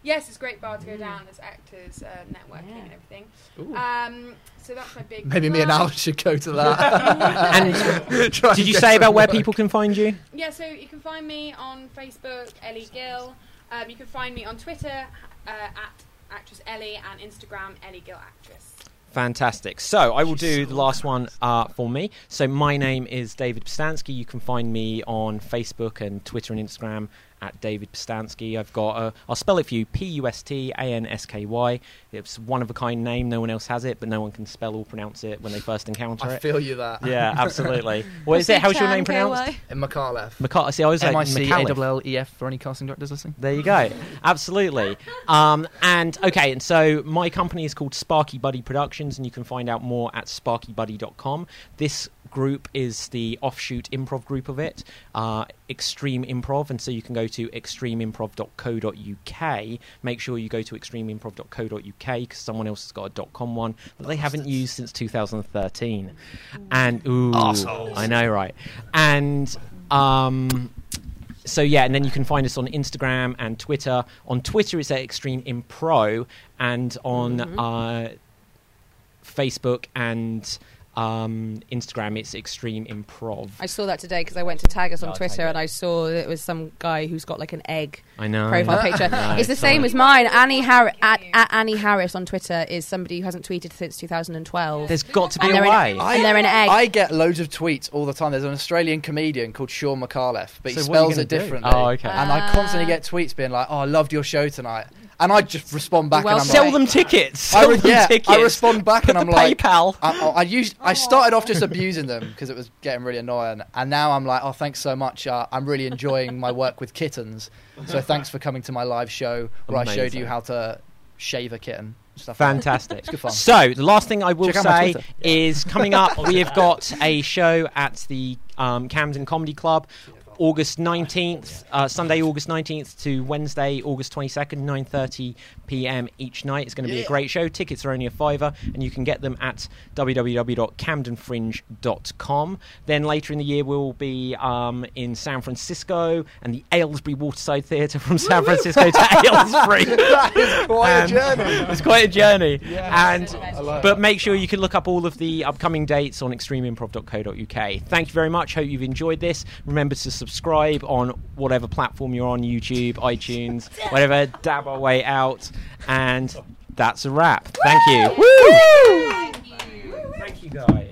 Speaker 6: Yes, it's a great bar to go down. There's actors, uh, networking,
Speaker 3: Yeah.
Speaker 6: and everything.
Speaker 4: Ooh.
Speaker 6: Um, so that's my big.
Speaker 4: Maybe me and
Speaker 6: plug.
Speaker 4: Al should go to that.
Speaker 1: And
Speaker 4: Try
Speaker 1: did you
Speaker 4: get
Speaker 1: say
Speaker 4: some
Speaker 1: about where
Speaker 4: work.
Speaker 1: people can find you?
Speaker 6: Yeah, so you can find me on Facebook, Ellie Gill. Um, you can find me on Twitter uh, at actress Ellie and Instagram Ellie Gill actress.
Speaker 1: Fantastic. So I will do the last one uh, for me. So my name is David Pistansky. You can find me on Facebook and Twitter and Instagram at David Pistansky. I've got a, I'll spell it for you, P U S T A N S K Y. It's one of a kind name. No one else has it, but no one can spell or pronounce it when they first encounter
Speaker 4: I
Speaker 1: it.
Speaker 4: feel you that.
Speaker 1: Yeah, absolutely. What is it? How's your name pronounced?
Speaker 4: In Micallef.
Speaker 1: McCall- see, I was
Speaker 4: M I
Speaker 1: like
Speaker 4: C A
Speaker 1: McAuliffe.
Speaker 4: L L E F for any casting directors listening.
Speaker 1: There you go. Absolutely. Um, and okay, and so my company is called Sparky Buddy Productions, and you can find out more at sparky buddy dot com. This group is the offshoot improv group of it, uh, Extreme Improv, and so you can go to extreme improv dot co dot U K. Make sure you go to extreme improv dot co dot U K because someone else has got a .com one that they haven't used since two thousand thirteen. And ooh,
Speaker 4: Arseholes.
Speaker 1: I know, right? And um. So yeah, and then you can find us on Instagram and Twitter. On Twitter, it's at Extreme Impro, and on
Speaker 3: Mhm.
Speaker 1: uh, Facebook and um, Instagram, it's Extreme Improv.
Speaker 3: I saw that today because I went to tag us on
Speaker 1: Oh,
Speaker 3: Twitter
Speaker 1: tag it.
Speaker 3: and I saw that it was some guy who's got like an egg
Speaker 1: I know.
Speaker 3: profile picture.
Speaker 1: No,
Speaker 3: It's the
Speaker 1: it's
Speaker 3: same
Speaker 1: not.
Speaker 3: as mine. Annie Har- at, at Annie Harris on Twitter is somebody who hasn't tweeted since two thousand twelve.
Speaker 1: There's got to be
Speaker 3: And
Speaker 1: a
Speaker 3: they're in-
Speaker 1: way.
Speaker 3: and they're an egg.
Speaker 4: I get loads of tweets all the time. There's an Australian comedian called Sean McAuliffe, but he
Speaker 1: So what are you
Speaker 4: spells
Speaker 1: gonna
Speaker 4: it
Speaker 1: do?
Speaker 4: differently.
Speaker 1: Oh, okay.
Speaker 4: And I constantly get tweets being like, "Oh, I loved your show tonight," and I just respond back
Speaker 3: Well
Speaker 4: and I'm
Speaker 1: Sell
Speaker 4: like,
Speaker 1: them tickets.
Speaker 4: I
Speaker 1: Sell
Speaker 4: re-
Speaker 1: them
Speaker 4: yeah,
Speaker 1: tickets.
Speaker 4: I respond back
Speaker 1: Put
Speaker 4: and I'm
Speaker 1: the
Speaker 4: like,
Speaker 1: PayPal.
Speaker 4: I, I, I used, I started off just abusing them because it was getting really annoying, and now I'm like, oh, thanks so much. Uh, I'm really enjoying my work with kittens, so thanks for coming to my live show where I showed
Speaker 1: Amazing.
Speaker 4: you how to shave a kitten. Stuff like that.
Speaker 1: Fantastic.
Speaker 4: It's good fun.
Speaker 1: So, the last thing I will
Speaker 4: Check out my
Speaker 1: say
Speaker 4: Twitter.
Speaker 1: is coming up, we have got a show at the um, Camden Comedy Club. August nineteenth, uh, Sunday, August nineteenth to Wednesday, August twenty-second, nine thirty p.m. each night. It's going to be a
Speaker 4: Yeah.
Speaker 1: great show. Tickets are only a fiver, and you can get them at w w w dot camden fringe dot com. Then later in the year, we'll be um, in San Francisco and the Aylesbury Waterside Theatre from San Francisco to Aylesbury.
Speaker 4: That is quite
Speaker 1: And
Speaker 4: a journey.
Speaker 1: It's quite a journey.
Speaker 4: Yeah.
Speaker 1: And
Speaker 4: I like
Speaker 1: but
Speaker 4: that.
Speaker 1: make sure you can look up all of the upcoming dates on extreme improv dot co dot U K. Thank you very much. Hope you've enjoyed this. Remember to subscribe on whatever platform you're on, YouTube, iTunes, whatever, dab our way out. And that's a wrap. Thank you. Woo! Thank you guys.